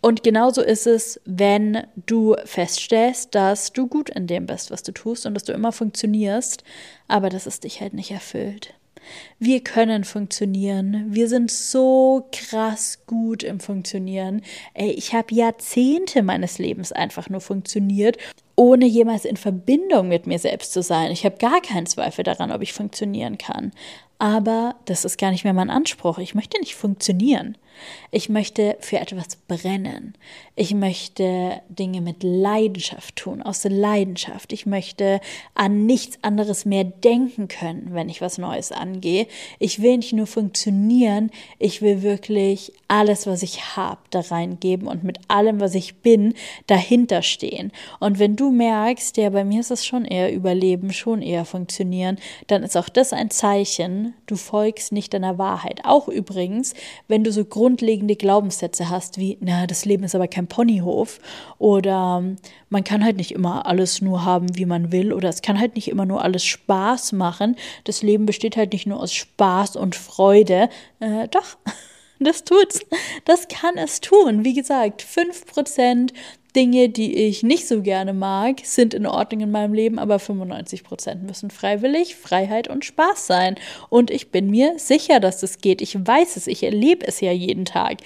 Und genauso ist es, wenn du feststellst, dass du gut in dem bist, was du tust und dass du immer funktionierst, aber dass es dich halt nicht erfüllt. Wir können funktionieren. Wir sind so krass gut im Funktionieren. Ey, ich habe Jahrzehnte meines Lebens einfach nur funktioniert, ohne jemals in Verbindung mit mir selbst zu sein. Ich habe gar keinen Zweifel daran, ob ich funktionieren kann. Aber das ist gar nicht mehr mein Anspruch. Ich möchte nicht funktionieren. Ich möchte für etwas brennen. Ich möchte Dinge mit Leidenschaft tun, aus Leidenschaft. Ich möchte an nichts anderes mehr denken können, wenn ich was Neues angehe. Ich will nicht nur funktionieren, ich will wirklich alles, was ich habe, da reingeben und mit allem, was ich bin, dahinter stehen. Und wenn du merkst, ja, bei mir ist es schon eher Überleben, schon eher funktionieren, dann ist auch das ein Zeichen, du folgst nicht deiner Wahrheit. Auch übrigens, wenn du so grundlegende Glaubenssätze hast, wie, na, das Leben ist aber kein Ponyhof oder man kann halt nicht immer alles nur haben, wie man will oder es kann halt nicht immer nur alles Spaß machen. Das Leben besteht halt nicht nur aus Spaß und Freude. Doch, das tut's. Das kann es tun. Wie gesagt, 5% Dinge, die ich nicht so gerne mag, sind in Ordnung in meinem Leben, aber 95% müssen freiwillig, Freiheit und Spaß sein. Und ich bin mir sicher, dass das geht. Ich weiß es, ich erlebe es ja jeden Tag.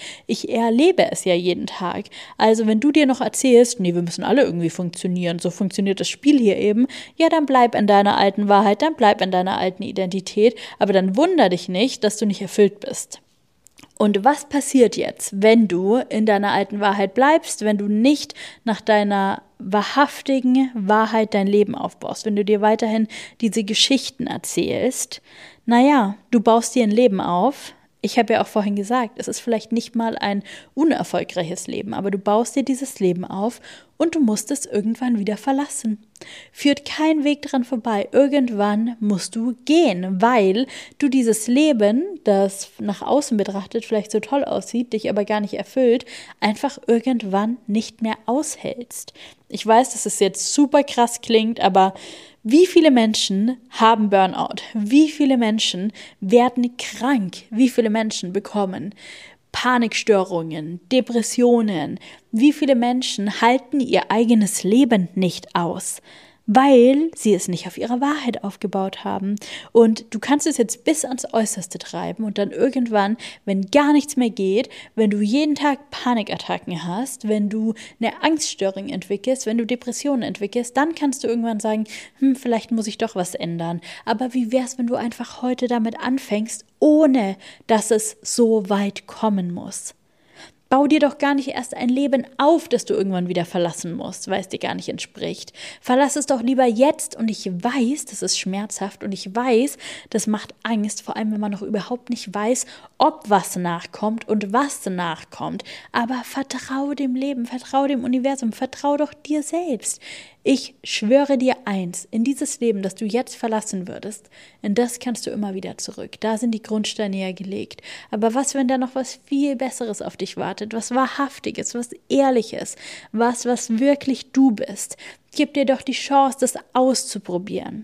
Also wenn du dir noch erzählst, nee, wir müssen alle irgendwie funktionieren, so funktioniert das Spiel hier eben, ja, dann bleib in deiner alten Wahrheit, dann bleib in deiner alten Identität, aber dann wunder dich nicht, dass du nicht erfüllt bist. Und was passiert jetzt, wenn du in deiner alten Wahrheit bleibst, wenn du nicht nach deiner wahrhaftigen Wahrheit dein Leben aufbaust, wenn du dir weiterhin diese Geschichten erzählst? Naja, du baust dir ein Leben auf. Ich habe ja auch vorhin gesagt, es ist vielleicht nicht mal ein unerfolgreiches Leben, aber du baust dir dieses Leben auf und du musst es irgendwann wieder verlassen. Führt kein Weg dran vorbei. Irgendwann musst du gehen, weil du dieses Leben, das nach außen betrachtet vielleicht so toll aussieht, dich aber gar nicht erfüllt, einfach irgendwann nicht mehr aushältst. Ich weiß, dass es jetzt super krass klingt, aber wie viele Menschen haben Burnout? Wie viele Menschen werden krank? Wie viele Menschen bekommen Panikstörungen, Depressionen? Wie viele Menschen halten ihr eigenes Leben nicht aus, weil sie es nicht auf ihre Wahrheit aufgebaut haben? Und du kannst es jetzt bis ans Äußerste treiben und dann irgendwann, wenn gar nichts mehr geht, wenn du jeden Tag Panikattacken hast, wenn du eine Angststörung entwickelst, wenn du Depressionen entwickelst, dann kannst du irgendwann sagen, vielleicht muss ich doch was ändern. Aber wie wär's, wenn du einfach heute damit anfängst, ohne dass es so weit kommen muss? Bau dir doch gar nicht erst ein Leben auf, das du irgendwann wieder verlassen musst, weil es dir gar nicht entspricht. Verlass es doch lieber jetzt und ich weiß, das ist schmerzhaft und ich weiß, das macht Angst, vor allem wenn man noch überhaupt nicht weiß, ob was nachkommt und was nachkommt. Aber vertrau dem Leben, vertrau dem Universum, vertrau doch dir selbst. Ich schwöre dir eins, in dieses Leben, das du jetzt verlassen würdest, in das kannst du immer wieder zurück. Da sind die Grundsteine ja gelegt. Aber was, wenn da noch was viel Besseres auf dich wartet, was Wahrhaftiges, was Ehrliches, was wirklich du bist? Gib dir doch die Chance, das auszuprobieren.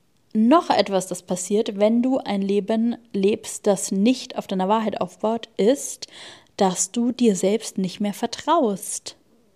Noch etwas, das passiert, wenn du ein Leben lebst, das nicht auf deiner Wahrheit aufbaut, ist, dass du dir selbst nicht mehr vertraust.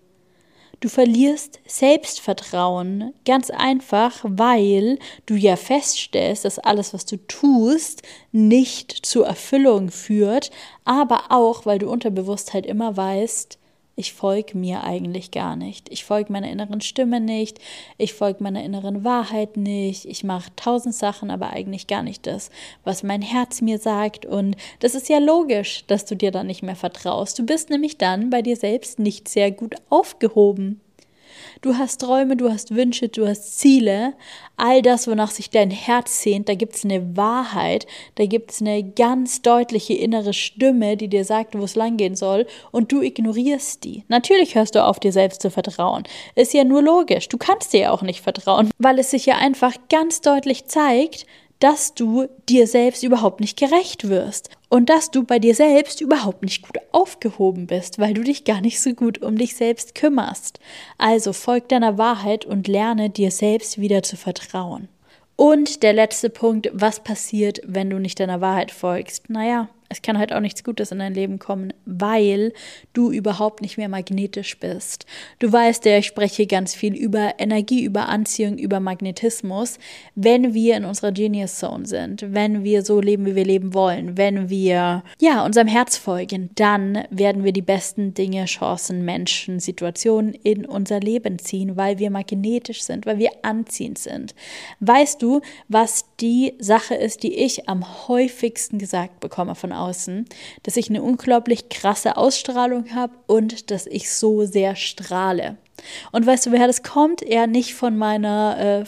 Du verlierst Selbstvertrauen, ganz einfach, weil du ja feststellst, dass alles, was du tust, nicht zur Erfüllung führt, aber auch, weil du unterbewusst halt immer weißt, ich folge mir eigentlich gar nicht. Ich folge meiner inneren Stimme nicht, ich folge meiner inneren Wahrheit nicht, ich mache 1000 Sachen, aber eigentlich gar nicht das, was mein Herz mir sagt. Und das ist ja logisch, dass du dir dann nicht mehr vertraust. Du bist nämlich dann bei dir selbst nicht sehr gut aufgehoben. Du hast Träume, du hast Wünsche, du hast Ziele, all das, wonach sich dein Herz sehnt, da gibt es eine Wahrheit, da gibt es eine ganz deutliche innere Stimme, die dir sagt, wo es langgehen soll und du ignorierst die. Natürlich hörst du auf, dir selbst zu vertrauen. Ist ja nur logisch, du kannst dir ja auch nicht vertrauen, weil es sich ja einfach ganz deutlich zeigt, dass du dir selbst überhaupt nicht gerecht wirst und dass du bei dir selbst überhaupt nicht gut aufgehoben bist, weil du dich gar nicht so gut um dich selbst kümmerst. Also folg deiner Wahrheit und lerne dir selbst wieder zu vertrauen. Und der letzte Punkt, was passiert, wenn du nicht deiner Wahrheit folgst? Naja, Es kann halt auch nichts Gutes in dein Leben kommen, weil du überhaupt nicht mehr magnetisch bist. Du weißt ja, ich spreche ganz viel über Energie, über Anziehung, über Magnetismus. Wenn wir in unserer Genius Zone sind, wenn wir so leben, wie wir leben wollen, wenn wir unserem Herz folgen, dann werden wir die besten Dinge, Chancen, Menschen, Situationen in unser Leben ziehen, weil wir magnetisch sind, weil wir anziehend sind. Weißt du, was die Sache ist, die ich am häufigsten gesagt bekomme von außen, dass ich eine unglaublich krasse Ausstrahlung habe und dass ich so sehr strahle. Und weißt du, woher das kommt? Eher nicht von meiner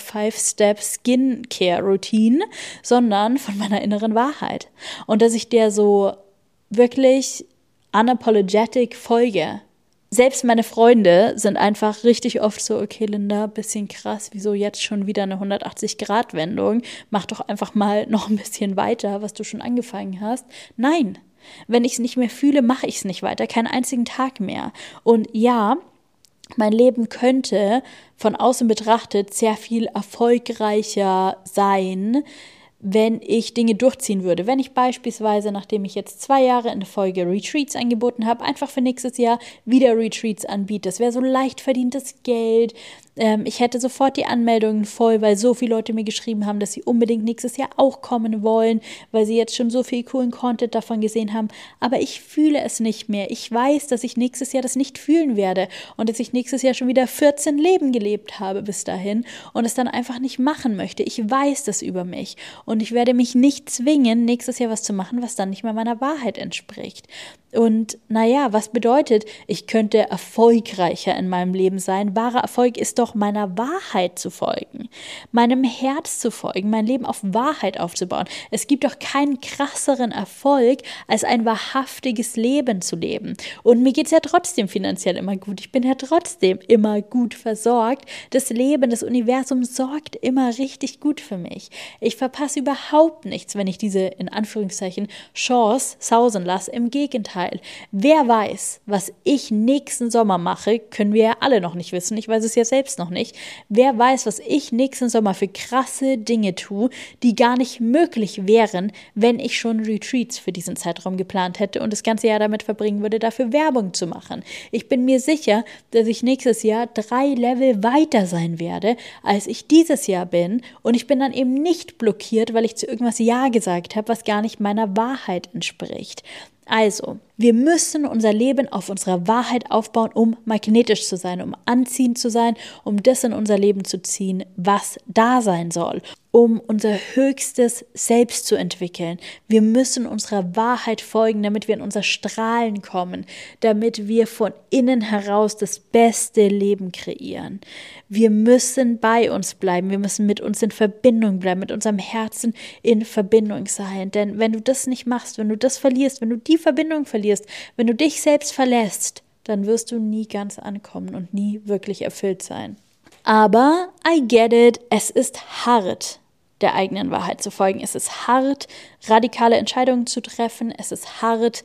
5-Step-Skincare-Routine, sondern von meiner inneren Wahrheit. Und dass ich der so wirklich unapologetic folge. Selbst meine Freunde sind einfach richtig oft so, okay, Linda, bisschen krass, wieso jetzt schon wieder eine 180-Grad-Wendung? Mach doch einfach mal noch ein bisschen weiter, was du schon angefangen hast. Nein, wenn ich es nicht mehr fühle, mache ich es nicht weiter, keinen einzigen Tag mehr. Und ja, mein Leben könnte von außen betrachtet sehr viel erfolgreicher sein, wenn ich Dinge durchziehen würde. Wenn ich beispielsweise, nachdem ich jetzt 2 Jahre in Folge Retreats angeboten habe, einfach für nächstes Jahr wieder Retreats anbiete. Das wäre so leicht verdientes Geld. Ich hätte sofort die Anmeldungen voll, weil so viele Leute mir geschrieben haben, dass sie unbedingt nächstes Jahr auch kommen wollen, weil sie jetzt schon so viel coolen Content davon gesehen haben. Aber ich fühle es nicht mehr. Ich weiß, dass ich nächstes Jahr das nicht fühlen werde und dass ich nächstes Jahr schon wieder 14 Leben gelebt habe bis dahin und es dann einfach nicht machen möchte. Ich weiß das über mich und ich werde mich nicht zwingen, nächstes Jahr was zu machen, was dann nicht mehr meiner Wahrheit entspricht. Und naja, was bedeutet, ich könnte erfolgreicher in meinem Leben sein? Wahrer Erfolg ist doch, meiner Wahrheit zu folgen, meinem Herz zu folgen, mein Leben auf Wahrheit aufzubauen. Es gibt doch keinen krasseren Erfolg, als ein wahrhaftiges Leben zu leben. Und mir geht es ja trotzdem finanziell immer gut. Ich bin ja trotzdem immer gut versorgt. Das Leben, das Universum sorgt immer richtig gut für mich. Ich verpasse überhaupt nichts, wenn ich diese, in Anführungszeichen, Chance sausen lasse. Im Gegenteil. Wer weiß, was ich nächsten Sommer mache, können wir ja alle noch nicht wissen. Ich weiß es ja selbst noch nicht. Wer weiß, was ich nächsten Sommer für krasse Dinge tue, die gar nicht möglich wären, wenn ich schon Retreats für diesen Zeitraum geplant hätte und das ganze Jahr damit verbringen würde, dafür Werbung zu machen. Ich bin mir sicher, dass ich nächstes Jahr 3 Level weiter sein werde, als ich dieses Jahr bin. Und ich bin dann eben nicht blockiert, weil ich zu irgendwas Ja gesagt habe, was gar nicht meiner Wahrheit entspricht. Also, wir müssen unser Leben auf unserer Wahrheit aufbauen, um magnetisch zu sein, um anziehend zu sein, um das in unser Leben zu ziehen, was da sein soll, um unser höchstes Selbst zu entwickeln. Wir müssen unserer Wahrheit folgen, damit wir in unser Strahlen kommen, damit wir von innen heraus das beste Leben kreieren. Wir müssen bei uns bleiben, wir müssen mit uns in Verbindung bleiben, mit unserem Herzen in Verbindung sein. Denn wenn du das nicht machst, wenn du das verlierst, wenn du die Verbindung verlierst, wenn du dich selbst verlässt, dann wirst du nie ganz ankommen und nie wirklich erfüllt sein. Aber I get it, es ist hart, der eigenen Wahrheit zu folgen. Es ist hart, radikale Entscheidungen zu treffen. Es ist hart,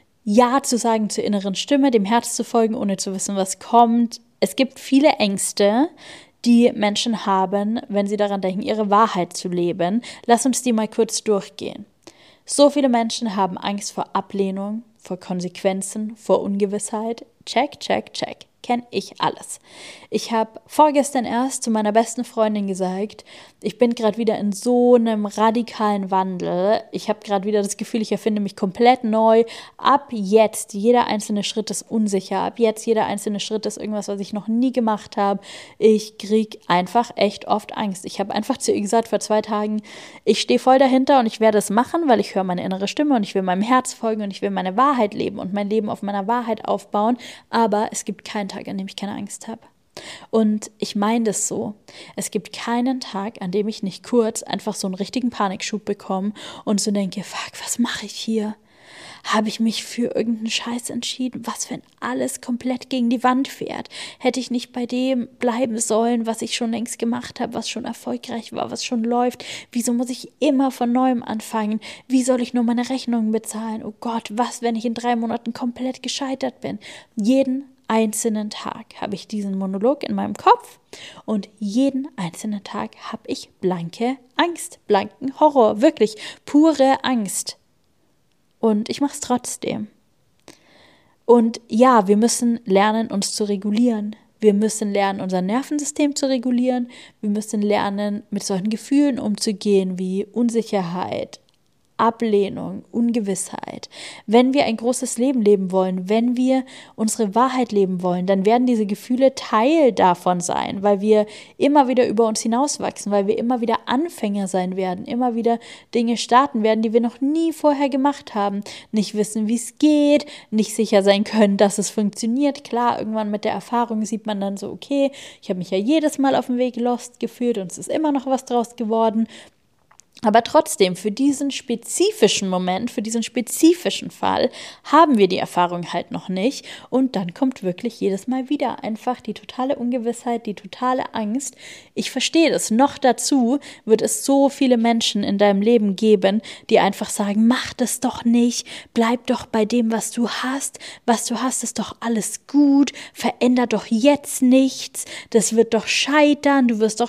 Ja zu sagen zur inneren Stimme, dem Herz zu folgen, ohne zu wissen, was kommt. Es gibt viele Ängste, die Menschen haben, wenn sie daran denken, ihre Wahrheit zu leben. Lass uns die mal kurz durchgehen. So viele Menschen haben Angst vor Ablehnung, vor Konsequenzen, vor Ungewissheit. Check, check, check. Kenne ich alles. Ich habe vorgestern erst zu meiner besten Freundin gesagt, ich bin gerade wieder in so einem radikalen Wandel. Ich habe gerade wieder das Gefühl, ich erfinde mich komplett neu. Ab jetzt, jeder einzelne Schritt ist unsicher. Ab jetzt, jeder einzelne Schritt ist irgendwas, was ich noch nie gemacht habe. Ich kriege einfach echt oft Angst. Ich habe einfach zu ihr gesagt vor 2 Tagen, ich stehe voll dahinter und ich werde es machen, weil ich höre meine innere Stimme und ich will meinem Herz folgen und ich will meine Wahrheit leben und mein Leben auf meiner Wahrheit aufbauen. Aber es gibt keinen Tag, an dem ich keine Angst habe. Und ich meine das so. Es gibt keinen Tag, an dem ich nicht kurz einfach so einen richtigen Panikschub bekomme und so denke, fuck, was mache ich hier? Habe ich mich für irgendeinen Scheiß entschieden? Was, wenn alles komplett gegen die Wand fährt? Hätte ich nicht bei dem bleiben sollen, was ich schon längst gemacht habe, was schon erfolgreich war, was schon läuft? Wieso muss ich immer von Neuem anfangen? Wie soll ich nur meine Rechnungen bezahlen? Oh Gott, was, wenn ich in 3 Monaten komplett gescheitert bin? Jeden einzelnen Tag habe ich diesen Monolog in meinem Kopf und jeden einzelnen Tag habe ich blanke Angst, blanken Horror, wirklich pure Angst. Und ich mache es trotzdem. Und ja, wir müssen lernen, uns zu regulieren. Wir müssen lernen, unser Nervensystem zu regulieren. Wir müssen lernen, mit solchen Gefühlen umzugehen wie Unsicherheit, Ablehnung, Ungewissheit. Wenn wir ein großes Leben leben wollen, wenn wir unsere Wahrheit leben wollen, dann werden diese Gefühle Teil davon sein, weil wir immer wieder über uns hinauswachsen, weil wir immer wieder Anfänger sein werden, immer wieder Dinge starten werden, die wir noch nie vorher gemacht haben, nicht wissen, wie es geht, nicht sicher sein können, dass es funktioniert. Klar, irgendwann mit der Erfahrung sieht man dann so, okay, ich habe mich ja jedes Mal auf dem Weg lost gefühlt und es ist immer noch was draus geworden. Aber trotzdem, für diesen spezifischen Moment, für diesen spezifischen Fall haben wir die Erfahrung halt noch nicht. Und dann kommt wirklich jedes Mal wieder einfach die totale Ungewissheit, die totale Angst. Ich verstehe das. Noch dazu wird es so viele Menschen in deinem Leben geben, die einfach sagen, mach das doch nicht, bleib doch bei dem, was du hast. Was du hast, ist doch alles gut, veränder doch jetzt nichts. Das wird doch scheitern, du wirst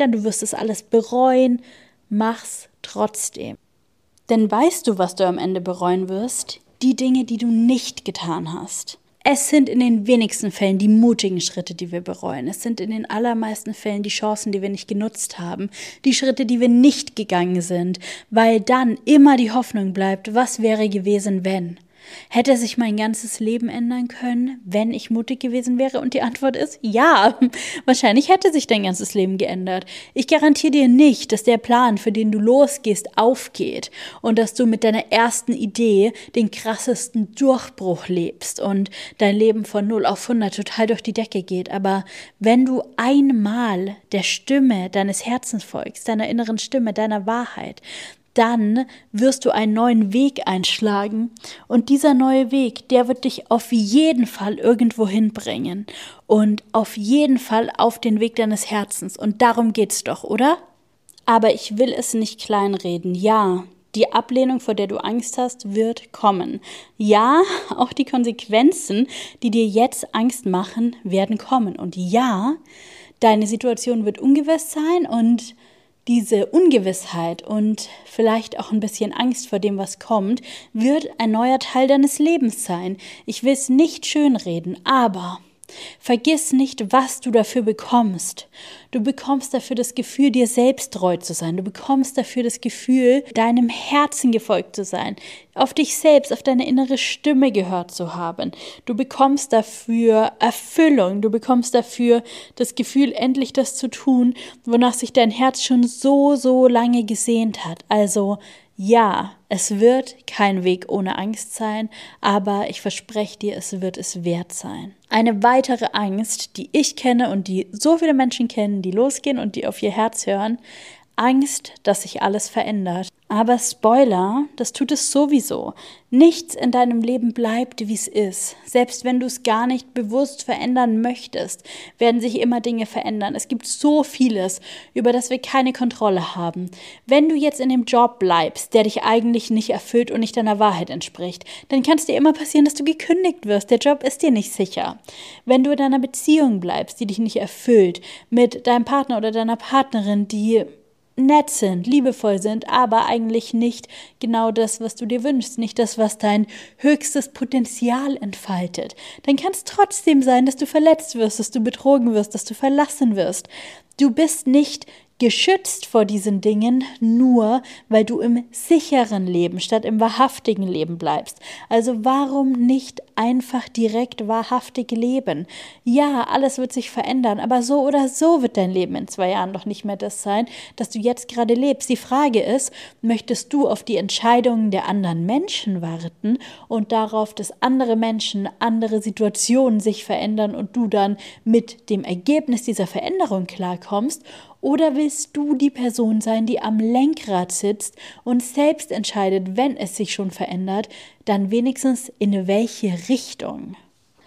es alles bereuen. Mach's trotzdem. Denn weißt du, was du am Ende bereuen wirst? Die Dinge, die du nicht getan hast. Es sind in den wenigsten Fällen die mutigen Schritte, die wir bereuen. Es sind in den allermeisten Fällen die Chancen, die wir nicht genutzt haben. Die Schritte, die wir nicht gegangen sind. Weil dann immer die Hoffnung bleibt, was wäre gewesen, wenn? Hätte sich mein ganzes Leben ändern können, wenn ich mutig gewesen wäre? Und die Antwort ist ja. Wahrscheinlich hätte sich dein ganzes Leben geändert. Ich garantiere dir nicht, dass der Plan, für den du losgehst, aufgeht und dass du mit deiner ersten Idee den krassesten Durchbruch lebst und dein Leben von 0 auf 100 total durch die Decke geht. Aber wenn du einmal der Stimme deines Herzens folgst, deiner inneren Stimme, deiner Wahrheit, dann wirst du einen neuen Weg einschlagen und dieser neue Weg, der wird dich auf jeden Fall irgendwo hinbringen und auf jeden Fall auf den Weg deines Herzens und darum geht's doch, oder? Aber ich will es nicht kleinreden, ja, die Ablehnung, vor der du Angst hast, wird kommen. Ja, auch die Konsequenzen, die dir jetzt Angst machen, werden kommen und ja, deine Situation wird ungewiss sein und diese Ungewissheit und vielleicht auch ein bisschen Angst vor dem, was kommt, wird ein neuer Teil deines Lebens sein. Ich will es nicht schönreden, aber vergiss nicht, was du dafür bekommst. Du bekommst dafür das Gefühl, dir selbst treu zu sein. Du bekommst dafür das Gefühl, deinem Herzen gefolgt zu sein, auf dich selbst, auf deine innere Stimme gehört zu haben. Du bekommst dafür Erfüllung. Du bekommst dafür das Gefühl, endlich das zu tun, wonach sich dein Herz schon so lange gesehnt hat. Also ja, es wird kein Weg ohne Angst sein, aber ich verspreche dir, es wird es wert sein. Eine weitere Angst, die ich kenne und die so viele Menschen kennen, die losgehen und die auf ihr Herz hören, Angst, dass sich alles verändert. Aber Spoiler, das tut es sowieso. Nichts in deinem Leben bleibt, wie es ist. Selbst wenn du es gar nicht bewusst verändern möchtest, werden sich immer Dinge verändern. Es gibt so vieles, über das wir keine Kontrolle haben. Wenn du jetzt in dem Job bleibst, der dich eigentlich nicht erfüllt und nicht deiner Wahrheit entspricht, dann kann es dir immer passieren, dass du gekündigt wirst. Der Job ist dir nicht sicher. Wenn du in einer Beziehung bleibst, die dich nicht erfüllt, mit deinem Partner oder deiner Partnerin, die nett sind, liebevoll sind, aber eigentlich nicht genau das, was du dir wünschst, nicht das, was dein höchstes Potenzial entfaltet, dann kann es trotzdem sein, dass du verletzt wirst, dass du betrogen wirst, dass du verlassen wirst. Du bist nicht geschützt vor diesen Dingen, nur weil du im sicheren Leben statt im wahrhaftigen Leben bleibst. Also warum nicht einfach direkt wahrhaftig leben? Ja, alles wird sich verändern, aber so oder so wird dein Leben in 2 Jahren doch nicht mehr das sein, das du jetzt gerade lebst. Die Frage ist, möchtest du auf die Entscheidungen der anderen Menschen warten und darauf, dass andere Menschen, andere Situationen sich verändern und du dann mit dem Ergebnis dieser Veränderung klarkommst? Oder willst du die Person sein, die am Lenkrad sitzt und selbst entscheidet, wenn es sich schon verändert, dann wenigstens in welche Richtung?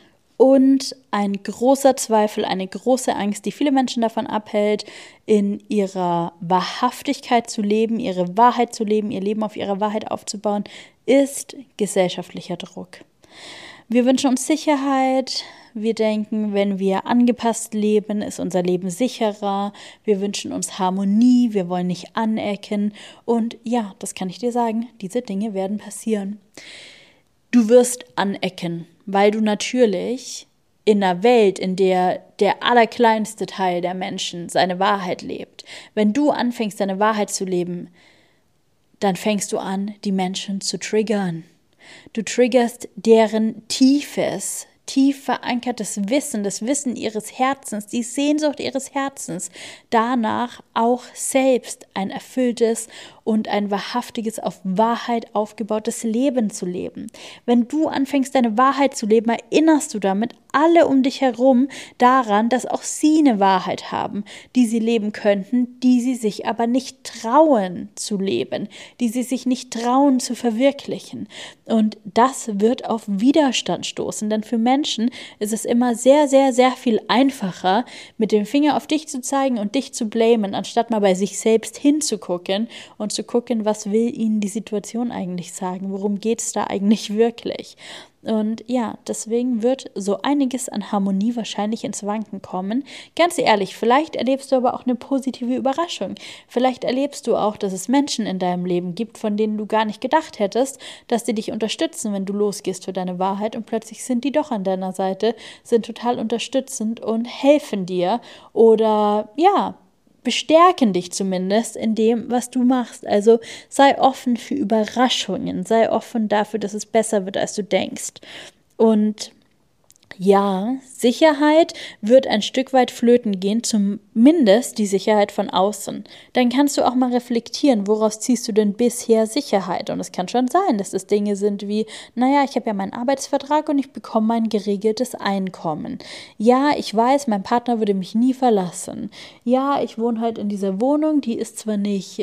Und ein großer Zweifel, eine große Angst, die viele Menschen davon abhält, in ihrer Wahrhaftigkeit zu leben, ihre Wahrheit zu leben, ihr Leben auf ihrer Wahrheit aufzubauen, ist gesellschaftlicher Druck. Wir wünschen uns Sicherheit. Wir denken, wenn wir angepasst leben, ist unser Leben sicherer. Wir wünschen uns Harmonie, wir wollen nicht anecken. Und ja, das kann ich dir sagen, diese Dinge werden passieren. Du wirst anecken, weil du natürlich in einer Welt, in der der allerkleinste Teil der Menschen seine Wahrheit lebt, wenn du anfängst, deine Wahrheit zu leben, dann fängst du an, die Menschen zu triggern. Du triggerst deren tief verankertes Wissen, das Wissen ihres Herzens, die Sehnsucht ihres Herzens, danach auch selbst ein erfülltes und ein wahrhaftiges, auf Wahrheit aufgebautes Leben zu leben. Wenn du anfängst, deine Wahrheit zu leben, erinnerst du damit alle um dich herum daran, dass auch sie eine Wahrheit haben, die sie leben könnten, die sie sich aber nicht trauen zu leben, die sie sich nicht trauen zu verwirklichen. Und das wird auf Widerstand stoßen, denn für Menschen ist es immer sehr, sehr, sehr viel einfacher, mit dem Finger auf dich zu zeigen und dich zu blamen, anstatt mal bei sich selbst hinzugucken und zu gucken, was will ihnen die Situation eigentlich sagen, worum geht es da eigentlich wirklich. Und ja, deswegen wird so einiges an Harmonie wahrscheinlich ins Wanken kommen. Ganz ehrlich, vielleicht erlebst du aber auch eine positive Überraschung. Vielleicht erlebst du auch, dass es Menschen in deinem Leben gibt, von denen du gar nicht gedacht hättest, dass die dich unterstützen, wenn du losgehst für deine Wahrheit, und plötzlich sind die doch an deiner Seite, sind total unterstützend und helfen dir oder ja, bestärken dich zumindest in dem, was du machst. Also sei offen für Überraschungen, sei offen dafür, dass es besser wird, als du denkst. Und ja, Sicherheit wird ein Stück weit flöten gehen, zumindest die Sicherheit von außen. Dann kannst du auch mal reflektieren, woraus ziehst du denn bisher Sicherheit? Und es kann schon sein, dass das Dinge sind wie, naja, ich habe ja meinen Arbeitsvertrag und ich bekomme mein geregeltes Einkommen. Ja, ich weiß, mein Partner würde mich nie verlassen. Ja, ich wohne halt in dieser Wohnung, die ist zwar nicht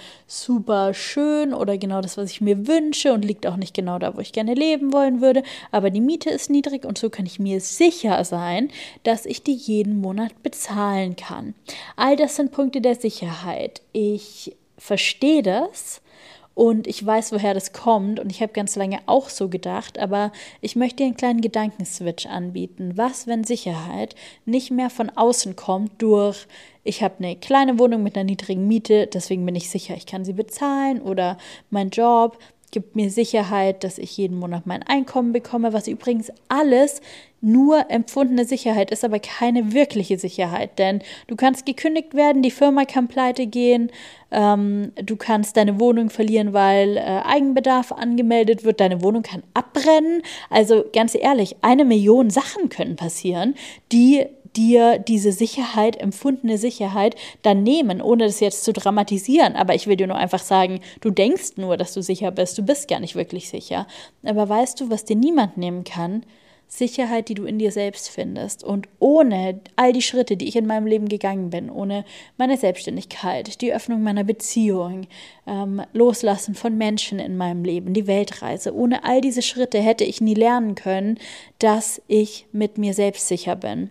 super schön oder genau das, was ich mir wünsche und liegt auch nicht genau da, wo ich gerne leben wollen würde, aber die Miete ist niedrig und so kann ich mir sicher sein, dass ich die jeden Monat bezahlen kann. All das sind Punkte der Sicherheit. Ich verstehe das und ich weiß, woher das kommt, und ich habe ganz lange auch so gedacht, aber ich möchte dir einen kleinen Gedankenswitch anbieten. Was, wenn Sicherheit nicht mehr von außen kommt durch, ich habe eine kleine Wohnung mit einer niedrigen Miete, deswegen bin ich sicher, ich kann sie bezahlen, oder mein Job gibt mir Sicherheit, dass ich jeden Monat mein Einkommen bekomme, was übrigens alles nur empfundene Sicherheit ist, aber keine wirkliche Sicherheit, denn du kannst gekündigt werden, die Firma kann pleite gehen, du kannst deine Wohnung verlieren, weil Eigenbedarf angemeldet wird, deine Wohnung kann abbrennen, also ganz ehrlich, 1 Million Sachen können passieren, die dir diese Sicherheit, empfundene Sicherheit, dann nehmen, ohne das jetzt zu dramatisieren. Aber ich will dir nur einfach sagen, du denkst nur, dass du sicher bist, du bist gar nicht wirklich sicher. Aber weißt du, was dir niemand nehmen kann? Sicherheit, die du in dir selbst findest. Und ohne all die Schritte, die ich in meinem Leben gegangen bin, ohne meine Selbstständigkeit, die Öffnung meiner Beziehung, Loslassen von Menschen in meinem Leben, die Weltreise, ohne all diese Schritte hätte ich nie lernen können, dass ich mit mir selbst sicher bin.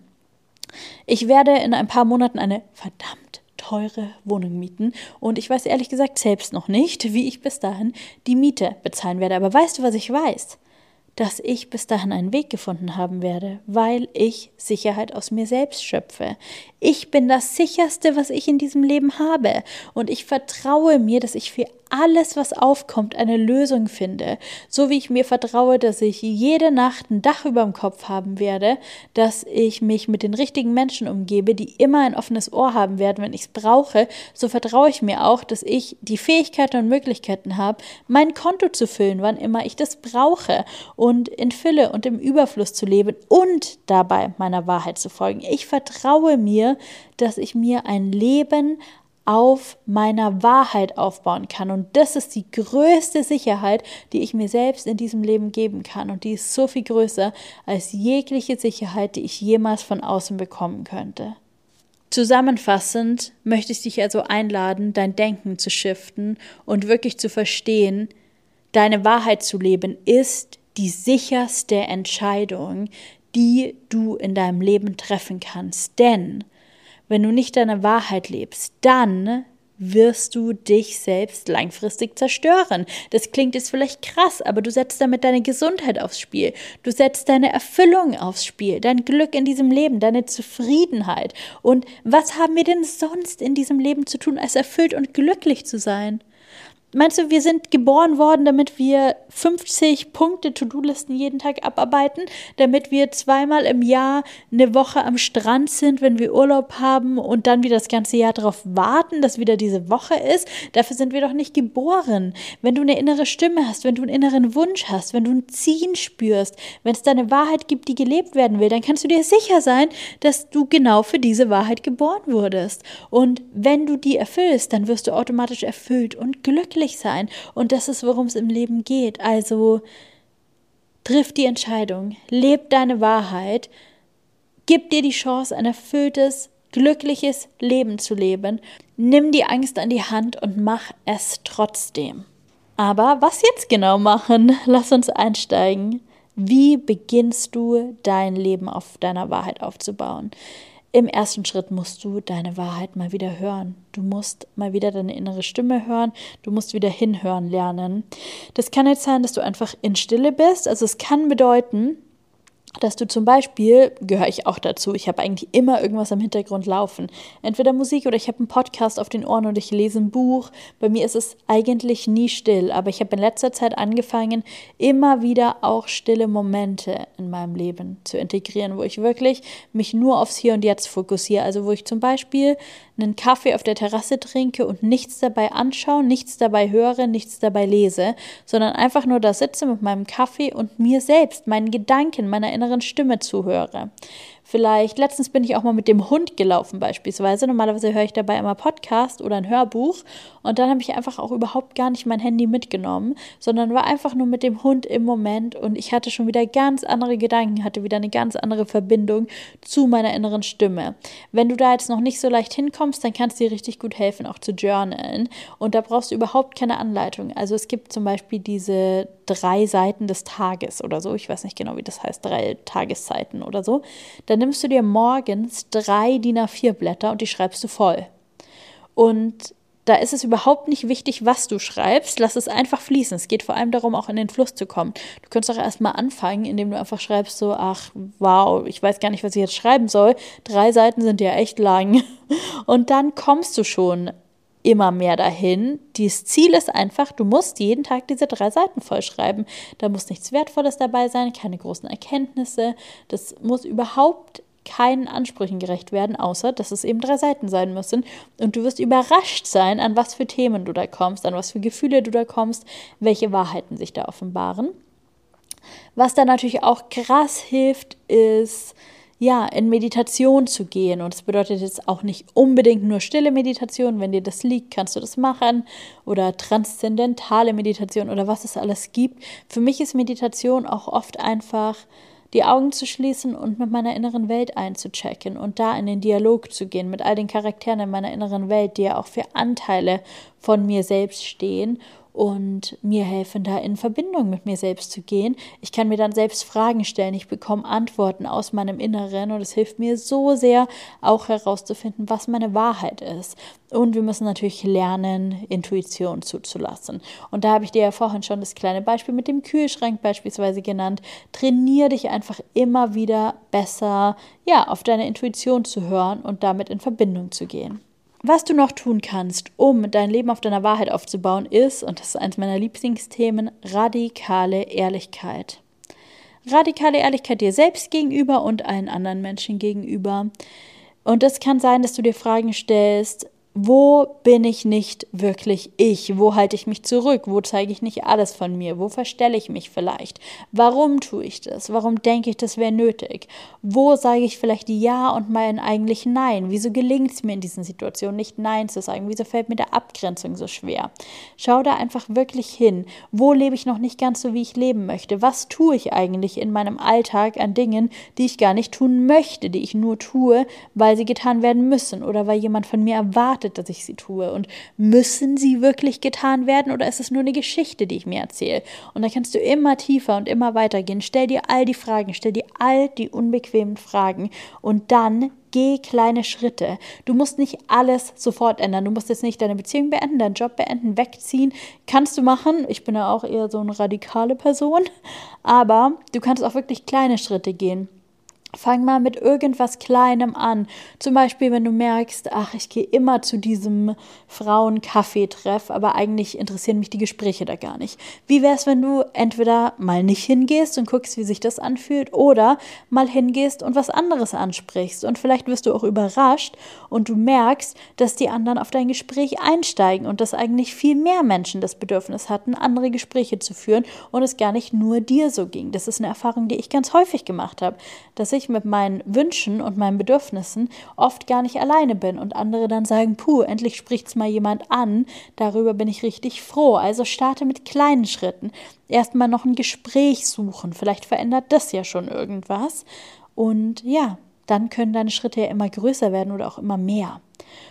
Ich werde in ein paar Monaten eine verdammt teure Wohnung mieten und ich weiß ehrlich gesagt selbst noch nicht, wie ich bis dahin die Miete bezahlen werde. Aber weißt du, was ich weiß? Dass ich bis dahin einen Weg gefunden haben werde, weil ich Sicherheit aus mir selbst schöpfe. Ich bin das Sicherste, was ich in diesem Leben habe. Und ich vertraue mir, dass ich für alles, was aufkommt, eine Lösung finde. So wie ich mir vertraue, dass ich jede Nacht ein Dach über dem Kopf haben werde, dass ich mich mit den richtigen Menschen umgebe, die immer ein offenes Ohr haben werden, wenn ich es brauche, so vertraue ich mir auch, dass ich die Fähigkeiten und Möglichkeiten habe, mein Konto zu füllen, wann immer ich das brauche, und in Fülle und im Überfluss zu leben und dabei meiner Wahrheit zu folgen. Ich vertraue mir, dass ich mir ein Leben auf meiner Wahrheit aufbauen kann. Und das ist die größte Sicherheit, die ich mir selbst in diesem Leben geben kann. Und die ist so viel größer als jegliche Sicherheit, die ich jemals von außen bekommen könnte. Zusammenfassend möchte ich dich also einladen, dein Denken zu shiften und wirklich zu verstehen, deine Wahrheit zu leben ist die sicherste Entscheidung, die du in deinem Leben treffen kannst. Denn wenn du nicht deine Wahrheit lebst, dann wirst du dich selbst langfristig zerstören. Das klingt jetzt vielleicht krass, aber du setzt damit deine Gesundheit aufs Spiel. Du setzt deine Erfüllung aufs Spiel, dein Glück in diesem Leben, deine Zufriedenheit. Und was haben wir denn sonst in diesem Leben zu tun, als erfüllt und glücklich zu sein? Meinst du, wir sind geboren worden, damit wir 50 Punkte To-Do-Listen jeden Tag abarbeiten, damit wir 2-mal im Jahr eine Woche am Strand sind, wenn wir Urlaub haben und dann wieder das ganze Jahr darauf warten, dass wieder diese Woche ist? Dafür sind wir doch nicht geboren. Wenn du eine innere Stimme hast, wenn du einen inneren Wunsch hast, wenn du ein Ziehen spürst, wenn es da eine Wahrheit gibt, die gelebt werden will, dann kannst du dir sicher sein, dass du genau für diese Wahrheit geboren wurdest. Und wenn du die erfüllst, dann wirst du automatisch erfüllt und glücklich sein. Und das ist, worum es im Leben geht. Also triff die Entscheidung, leb deine Wahrheit, gib dir die Chance, ein erfülltes, glückliches Leben zu leben. Nimm die Angst an die Hand und mach es trotzdem. Aber was jetzt genau machen? Lass uns einsteigen. Wie beginnst du dein Leben auf deiner Wahrheit aufzubauen? Im ersten Schritt musst du deine Wahrheit mal wieder hören. Du musst mal wieder deine innere Stimme hören. Du musst wieder hinhören lernen. Das kann jetzt sein, dass du einfach in Stille bist. Also es kann bedeuten, dass du zum Beispiel, gehöre ich auch dazu, ich habe eigentlich immer irgendwas am Hintergrund laufen. Entweder Musik oder ich habe einen Podcast auf den Ohren und ich lese ein Buch. Bei mir ist es eigentlich nie still, aber ich habe in letzter Zeit angefangen, immer wieder auch stille Momente in meinem Leben zu integrieren, wo ich wirklich mich nur aufs Hier und Jetzt fokussiere. Also wo ich zum Beispiel einen Kaffee auf der Terrasse trinke und nichts dabei anschaue, nichts dabei höre, nichts dabei lese, sondern einfach nur da sitze mit meinem Kaffee und mir selbst, meinen Gedanken, meiner inneren Stimme zuhöre. Vielleicht, letztens bin ich auch mal mit dem Hund gelaufen beispielsweise. Normalerweise höre ich dabei immer Podcast oder ein Hörbuch. Und dann habe ich einfach auch überhaupt gar nicht mein Handy mitgenommen, sondern war einfach nur mit dem Hund im Moment. Und ich hatte schon wieder ganz andere Gedanken, hatte wieder eine ganz andere Verbindung zu meiner inneren Stimme. Wenn du da jetzt noch nicht so leicht hinkommst, dann kann es dir richtig gut helfen, auch zu journalen. Und da brauchst du überhaupt keine Anleitung. Also es gibt zum Beispiel diese 3 Seiten des Tages oder so. Ich weiß nicht genau, wie das heißt, 3 Tageszeiten oder so. Dann nimmst du dir morgens 3 DIN A4 Blätter und die schreibst du voll. Und da ist es überhaupt nicht wichtig, was du schreibst. Lass es einfach fließen. Es geht vor allem darum, auch in den Fluss zu kommen. Du könntest auch erstmal anfangen, indem du einfach schreibst so, ach, wow, ich weiß gar nicht, was ich jetzt schreiben soll. 3 Seiten sind ja echt lang. Und dann kommst du schon immer mehr dahin. Das Ziel ist einfach, du musst jeden Tag diese 3 Seiten vollschreiben. Da muss nichts Wertvolles dabei sein, keine großen Erkenntnisse. Das muss überhaupt keinen Ansprüchen gerecht werden, außer dass es eben 3 Seiten sein müssen. Und du wirst überrascht sein, an was für Themen du da kommst, an was für Gefühle du da kommst, welche Wahrheiten sich da offenbaren. Was da natürlich auch krass hilft, ist, ja, in Meditation zu gehen. Und das bedeutet jetzt auch nicht unbedingt nur stille Meditation. Wenn dir das liegt, kannst du das machen. Oder transzendentale Meditation oder was es alles gibt. Für mich ist Meditation auch oft einfach, die Augen zu schließen und mit meiner inneren Welt einzuchecken und da in den Dialog zu gehen mit all den Charakteren in meiner inneren Welt, die ja auch für Anteile von mir selbst stehen und mir helfen, da in Verbindung mit mir selbst zu gehen. Ich kann mir dann selbst Fragen stellen, ich bekomme Antworten aus meinem Inneren und es hilft mir so sehr, auch herauszufinden, was meine Wahrheit ist. Und wir müssen natürlich lernen, Intuition zuzulassen. Und da habe ich dir ja vorhin schon das kleine Beispiel mit dem Kühlschrank beispielsweise genannt. Trainiere dich einfach immer wieder besser, ja, auf deine Intuition zu hören und damit in Verbindung zu gehen. Was du noch tun kannst, um dein Leben auf deiner Wahrheit aufzubauen, ist, und das ist eines meiner Lieblingsthemen, radikale Ehrlichkeit. Radikale Ehrlichkeit dir selbst gegenüber und allen anderen Menschen gegenüber. Und das kann sein, dass du dir Fragen stellst, wo bin ich nicht wirklich ich? Wo halte ich mich zurück? Wo zeige ich nicht alles von mir? Wo verstelle ich mich vielleicht? Warum tue ich das? Warum denke ich, das wäre nötig? Wo sage ich vielleicht Ja und mal eigentlich Nein? Wieso gelingt es mir in diesen Situationen nicht Nein zu sagen? Wieso fällt mir der Abgrenzung so schwer? Schau da einfach wirklich hin. Wo lebe ich noch nicht ganz so, wie ich leben möchte? Was tue ich eigentlich in meinem Alltag an Dingen, die ich gar nicht tun möchte, die ich nur tue, weil sie getan werden müssen oder weil jemand von mir erwartet, dass ich sie tue. Und müssen sie wirklich getan werden oder ist es nur eine Geschichte, die ich mir erzähle? Und da kannst du immer tiefer und immer weiter gehen. Stell dir all die Fragen, stell dir all die unbequemen Fragen und dann geh kleine Schritte. Du musst nicht alles sofort ändern. Du musst jetzt nicht deine Beziehung beenden, deinen Job beenden, wegziehen. Kannst du machen. Ich bin ja auch eher so eine radikale Person. Aber du kannst auch wirklich kleine Schritte gehen. Fang mal mit irgendwas Kleinem an. Zum Beispiel, wenn du merkst, ich gehe immer zu diesem Frauen-Kaffee-Treff, aber eigentlich interessieren mich die Gespräche da gar nicht. Wie wäre es, wenn du entweder mal nicht hingehst und guckst, wie sich das anfühlt, oder mal hingehst und was anderes ansprichst. Und vielleicht wirst du auch überrascht und du merkst, dass die anderen auf dein Gespräch einsteigen und dass eigentlich viel mehr Menschen das Bedürfnis hatten, andere Gespräche zu führen und es gar nicht nur dir so ging. Das ist eine Erfahrung, die ich ganz häufig gemacht habe, dass ich mit meinen Wünschen und meinen Bedürfnissen oft gar nicht alleine bin und andere dann sagen, endlich spricht's mal jemand an, darüber bin ich richtig froh. Also starte mit kleinen Schritten. Erstmal noch ein Gespräch suchen, vielleicht verändert das ja schon irgendwas und ja, dann können deine Schritte ja immer größer werden oder auch immer mehr.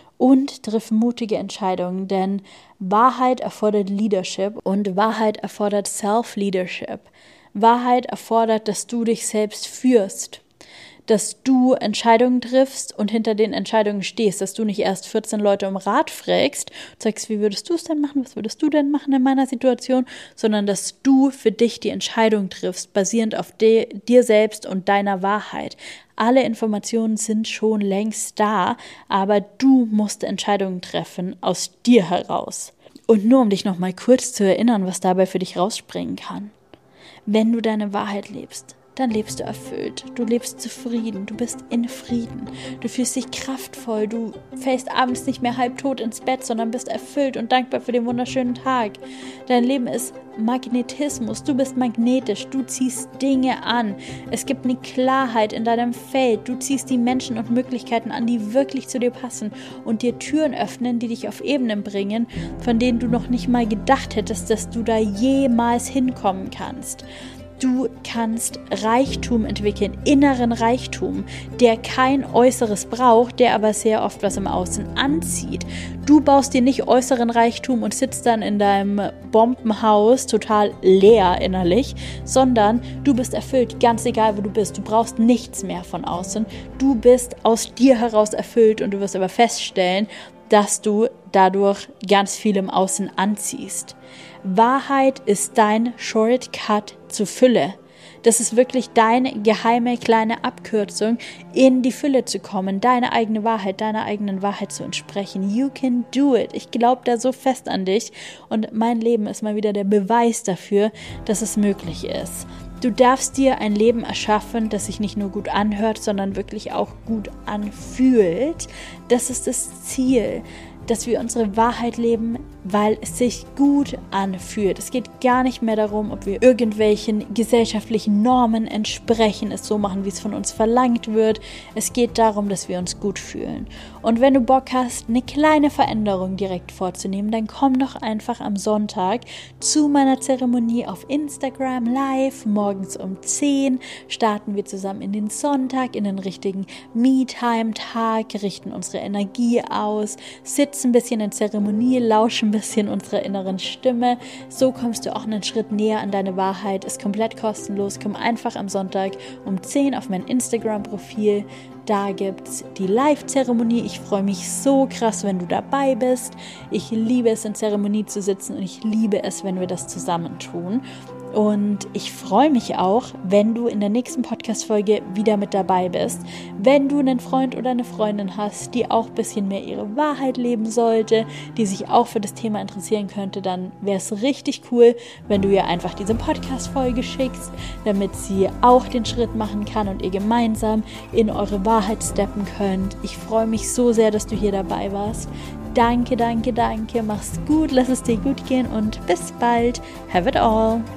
Und triff mutige Entscheidungen, denn Wahrheit erfordert Leadership und Wahrheit erfordert Self-Leadership. Wahrheit erfordert, dass du dich selbst führst, dass du Entscheidungen triffst und hinter den Entscheidungen stehst, dass du nicht erst 14 Leute um Rat fragst und sagst, wie würdest du es denn machen, was würdest du denn machen in meiner Situation, sondern dass du für dich die Entscheidung triffst, basierend auf dir selbst und deiner Wahrheit. Alle Informationen sind schon längst da, aber du musst Entscheidungen treffen aus dir heraus. Und nur um dich noch mal kurz zu erinnern, was dabei für dich rausspringen kann. Wenn du deine Wahrheit lebst, dann lebst du erfüllt, du lebst zufrieden, du bist in Frieden, du fühlst dich kraftvoll, du fällst abends nicht mehr halbtot ins Bett, sondern bist erfüllt und dankbar für den wunderschönen Tag. Dein Leben ist Magnetismus, du bist magnetisch, du ziehst Dinge an, es gibt eine Klarheit in deinem Feld, du ziehst die Menschen und Möglichkeiten an, die wirklich zu dir passen und dir Türen öffnen, die dich auf Ebenen bringen, von denen du noch nicht mal gedacht hättest, dass du da jemals hinkommen kannst. Du kannst Reichtum entwickeln, inneren Reichtum, der kein Äußeres braucht, der aber sehr oft was im Außen anzieht. Du baust dir nicht äußeren Reichtum und sitzt dann in deinem Bombenhaus total leer innerlich, sondern du bist erfüllt, ganz egal wo du bist. Du brauchst nichts mehr von außen. Du bist aus dir heraus erfüllt und du wirst aber feststellen, dass du dadurch ganz viel im Außen anziehst. Wahrheit ist dein Shortcut zur Fülle. Das ist wirklich deine geheime kleine Abkürzung, in die Fülle zu kommen, deine eigene Wahrheit, deiner eigenen Wahrheit zu entsprechen. You can do it. Ich glaube da so fest an dich und mein Leben ist mal wieder der Beweis dafür, dass es möglich ist. Du darfst dir ein Leben erschaffen, das sich nicht nur gut anhört, sondern wirklich auch gut anfühlt. Das ist das Ziel, dass wir unsere Wahrheit leben, weil es sich gut anfühlt. Es geht gar nicht mehr darum, ob wir irgendwelchen gesellschaftlichen Normen entsprechen, es so machen, wie es von uns verlangt wird. Es geht darum, dass wir uns gut fühlen. Und wenn du Bock hast, eine kleine Veränderung direkt vorzunehmen, dann komm doch einfach am Sonntag zu meiner Zeremonie auf Instagram live. Morgens um 10 starten wir zusammen in den Sonntag, in den richtigen Me-Time-Tag, richten unsere Energie aus, sitzen ein bisschen in Zeremonie, lauschen ein bisschen unserer inneren Stimme. So kommst du auch einen Schritt näher an deine Wahrheit. Ist komplett kostenlos. Komm einfach am Sonntag um 10 auf mein Instagram-Profil. Da gibt's die Live-Zeremonie. Ich freue mich so krass, wenn du dabei bist. Ich liebe es, in Zeremonie zu sitzen und ich liebe es, wenn wir das zusammen tun. Und ich freue mich auch, wenn du in der nächsten Podcast-Folge wieder mit dabei bist. Wenn du einen Freund oder eine Freundin hast, die auch ein bisschen mehr ihre Wahrheit leben sollte, die sich auch für das Thema interessieren könnte, dann wäre es richtig cool, wenn du ihr einfach diese Podcast-Folge schickst, damit sie auch den Schritt machen kann und ihr gemeinsam in eure Wahrheit steppen könnt. Ich freue mich so sehr, dass du hier dabei warst. Danke, danke, danke. Mach's gut, lass es dir gut gehen und bis bald. Have it all.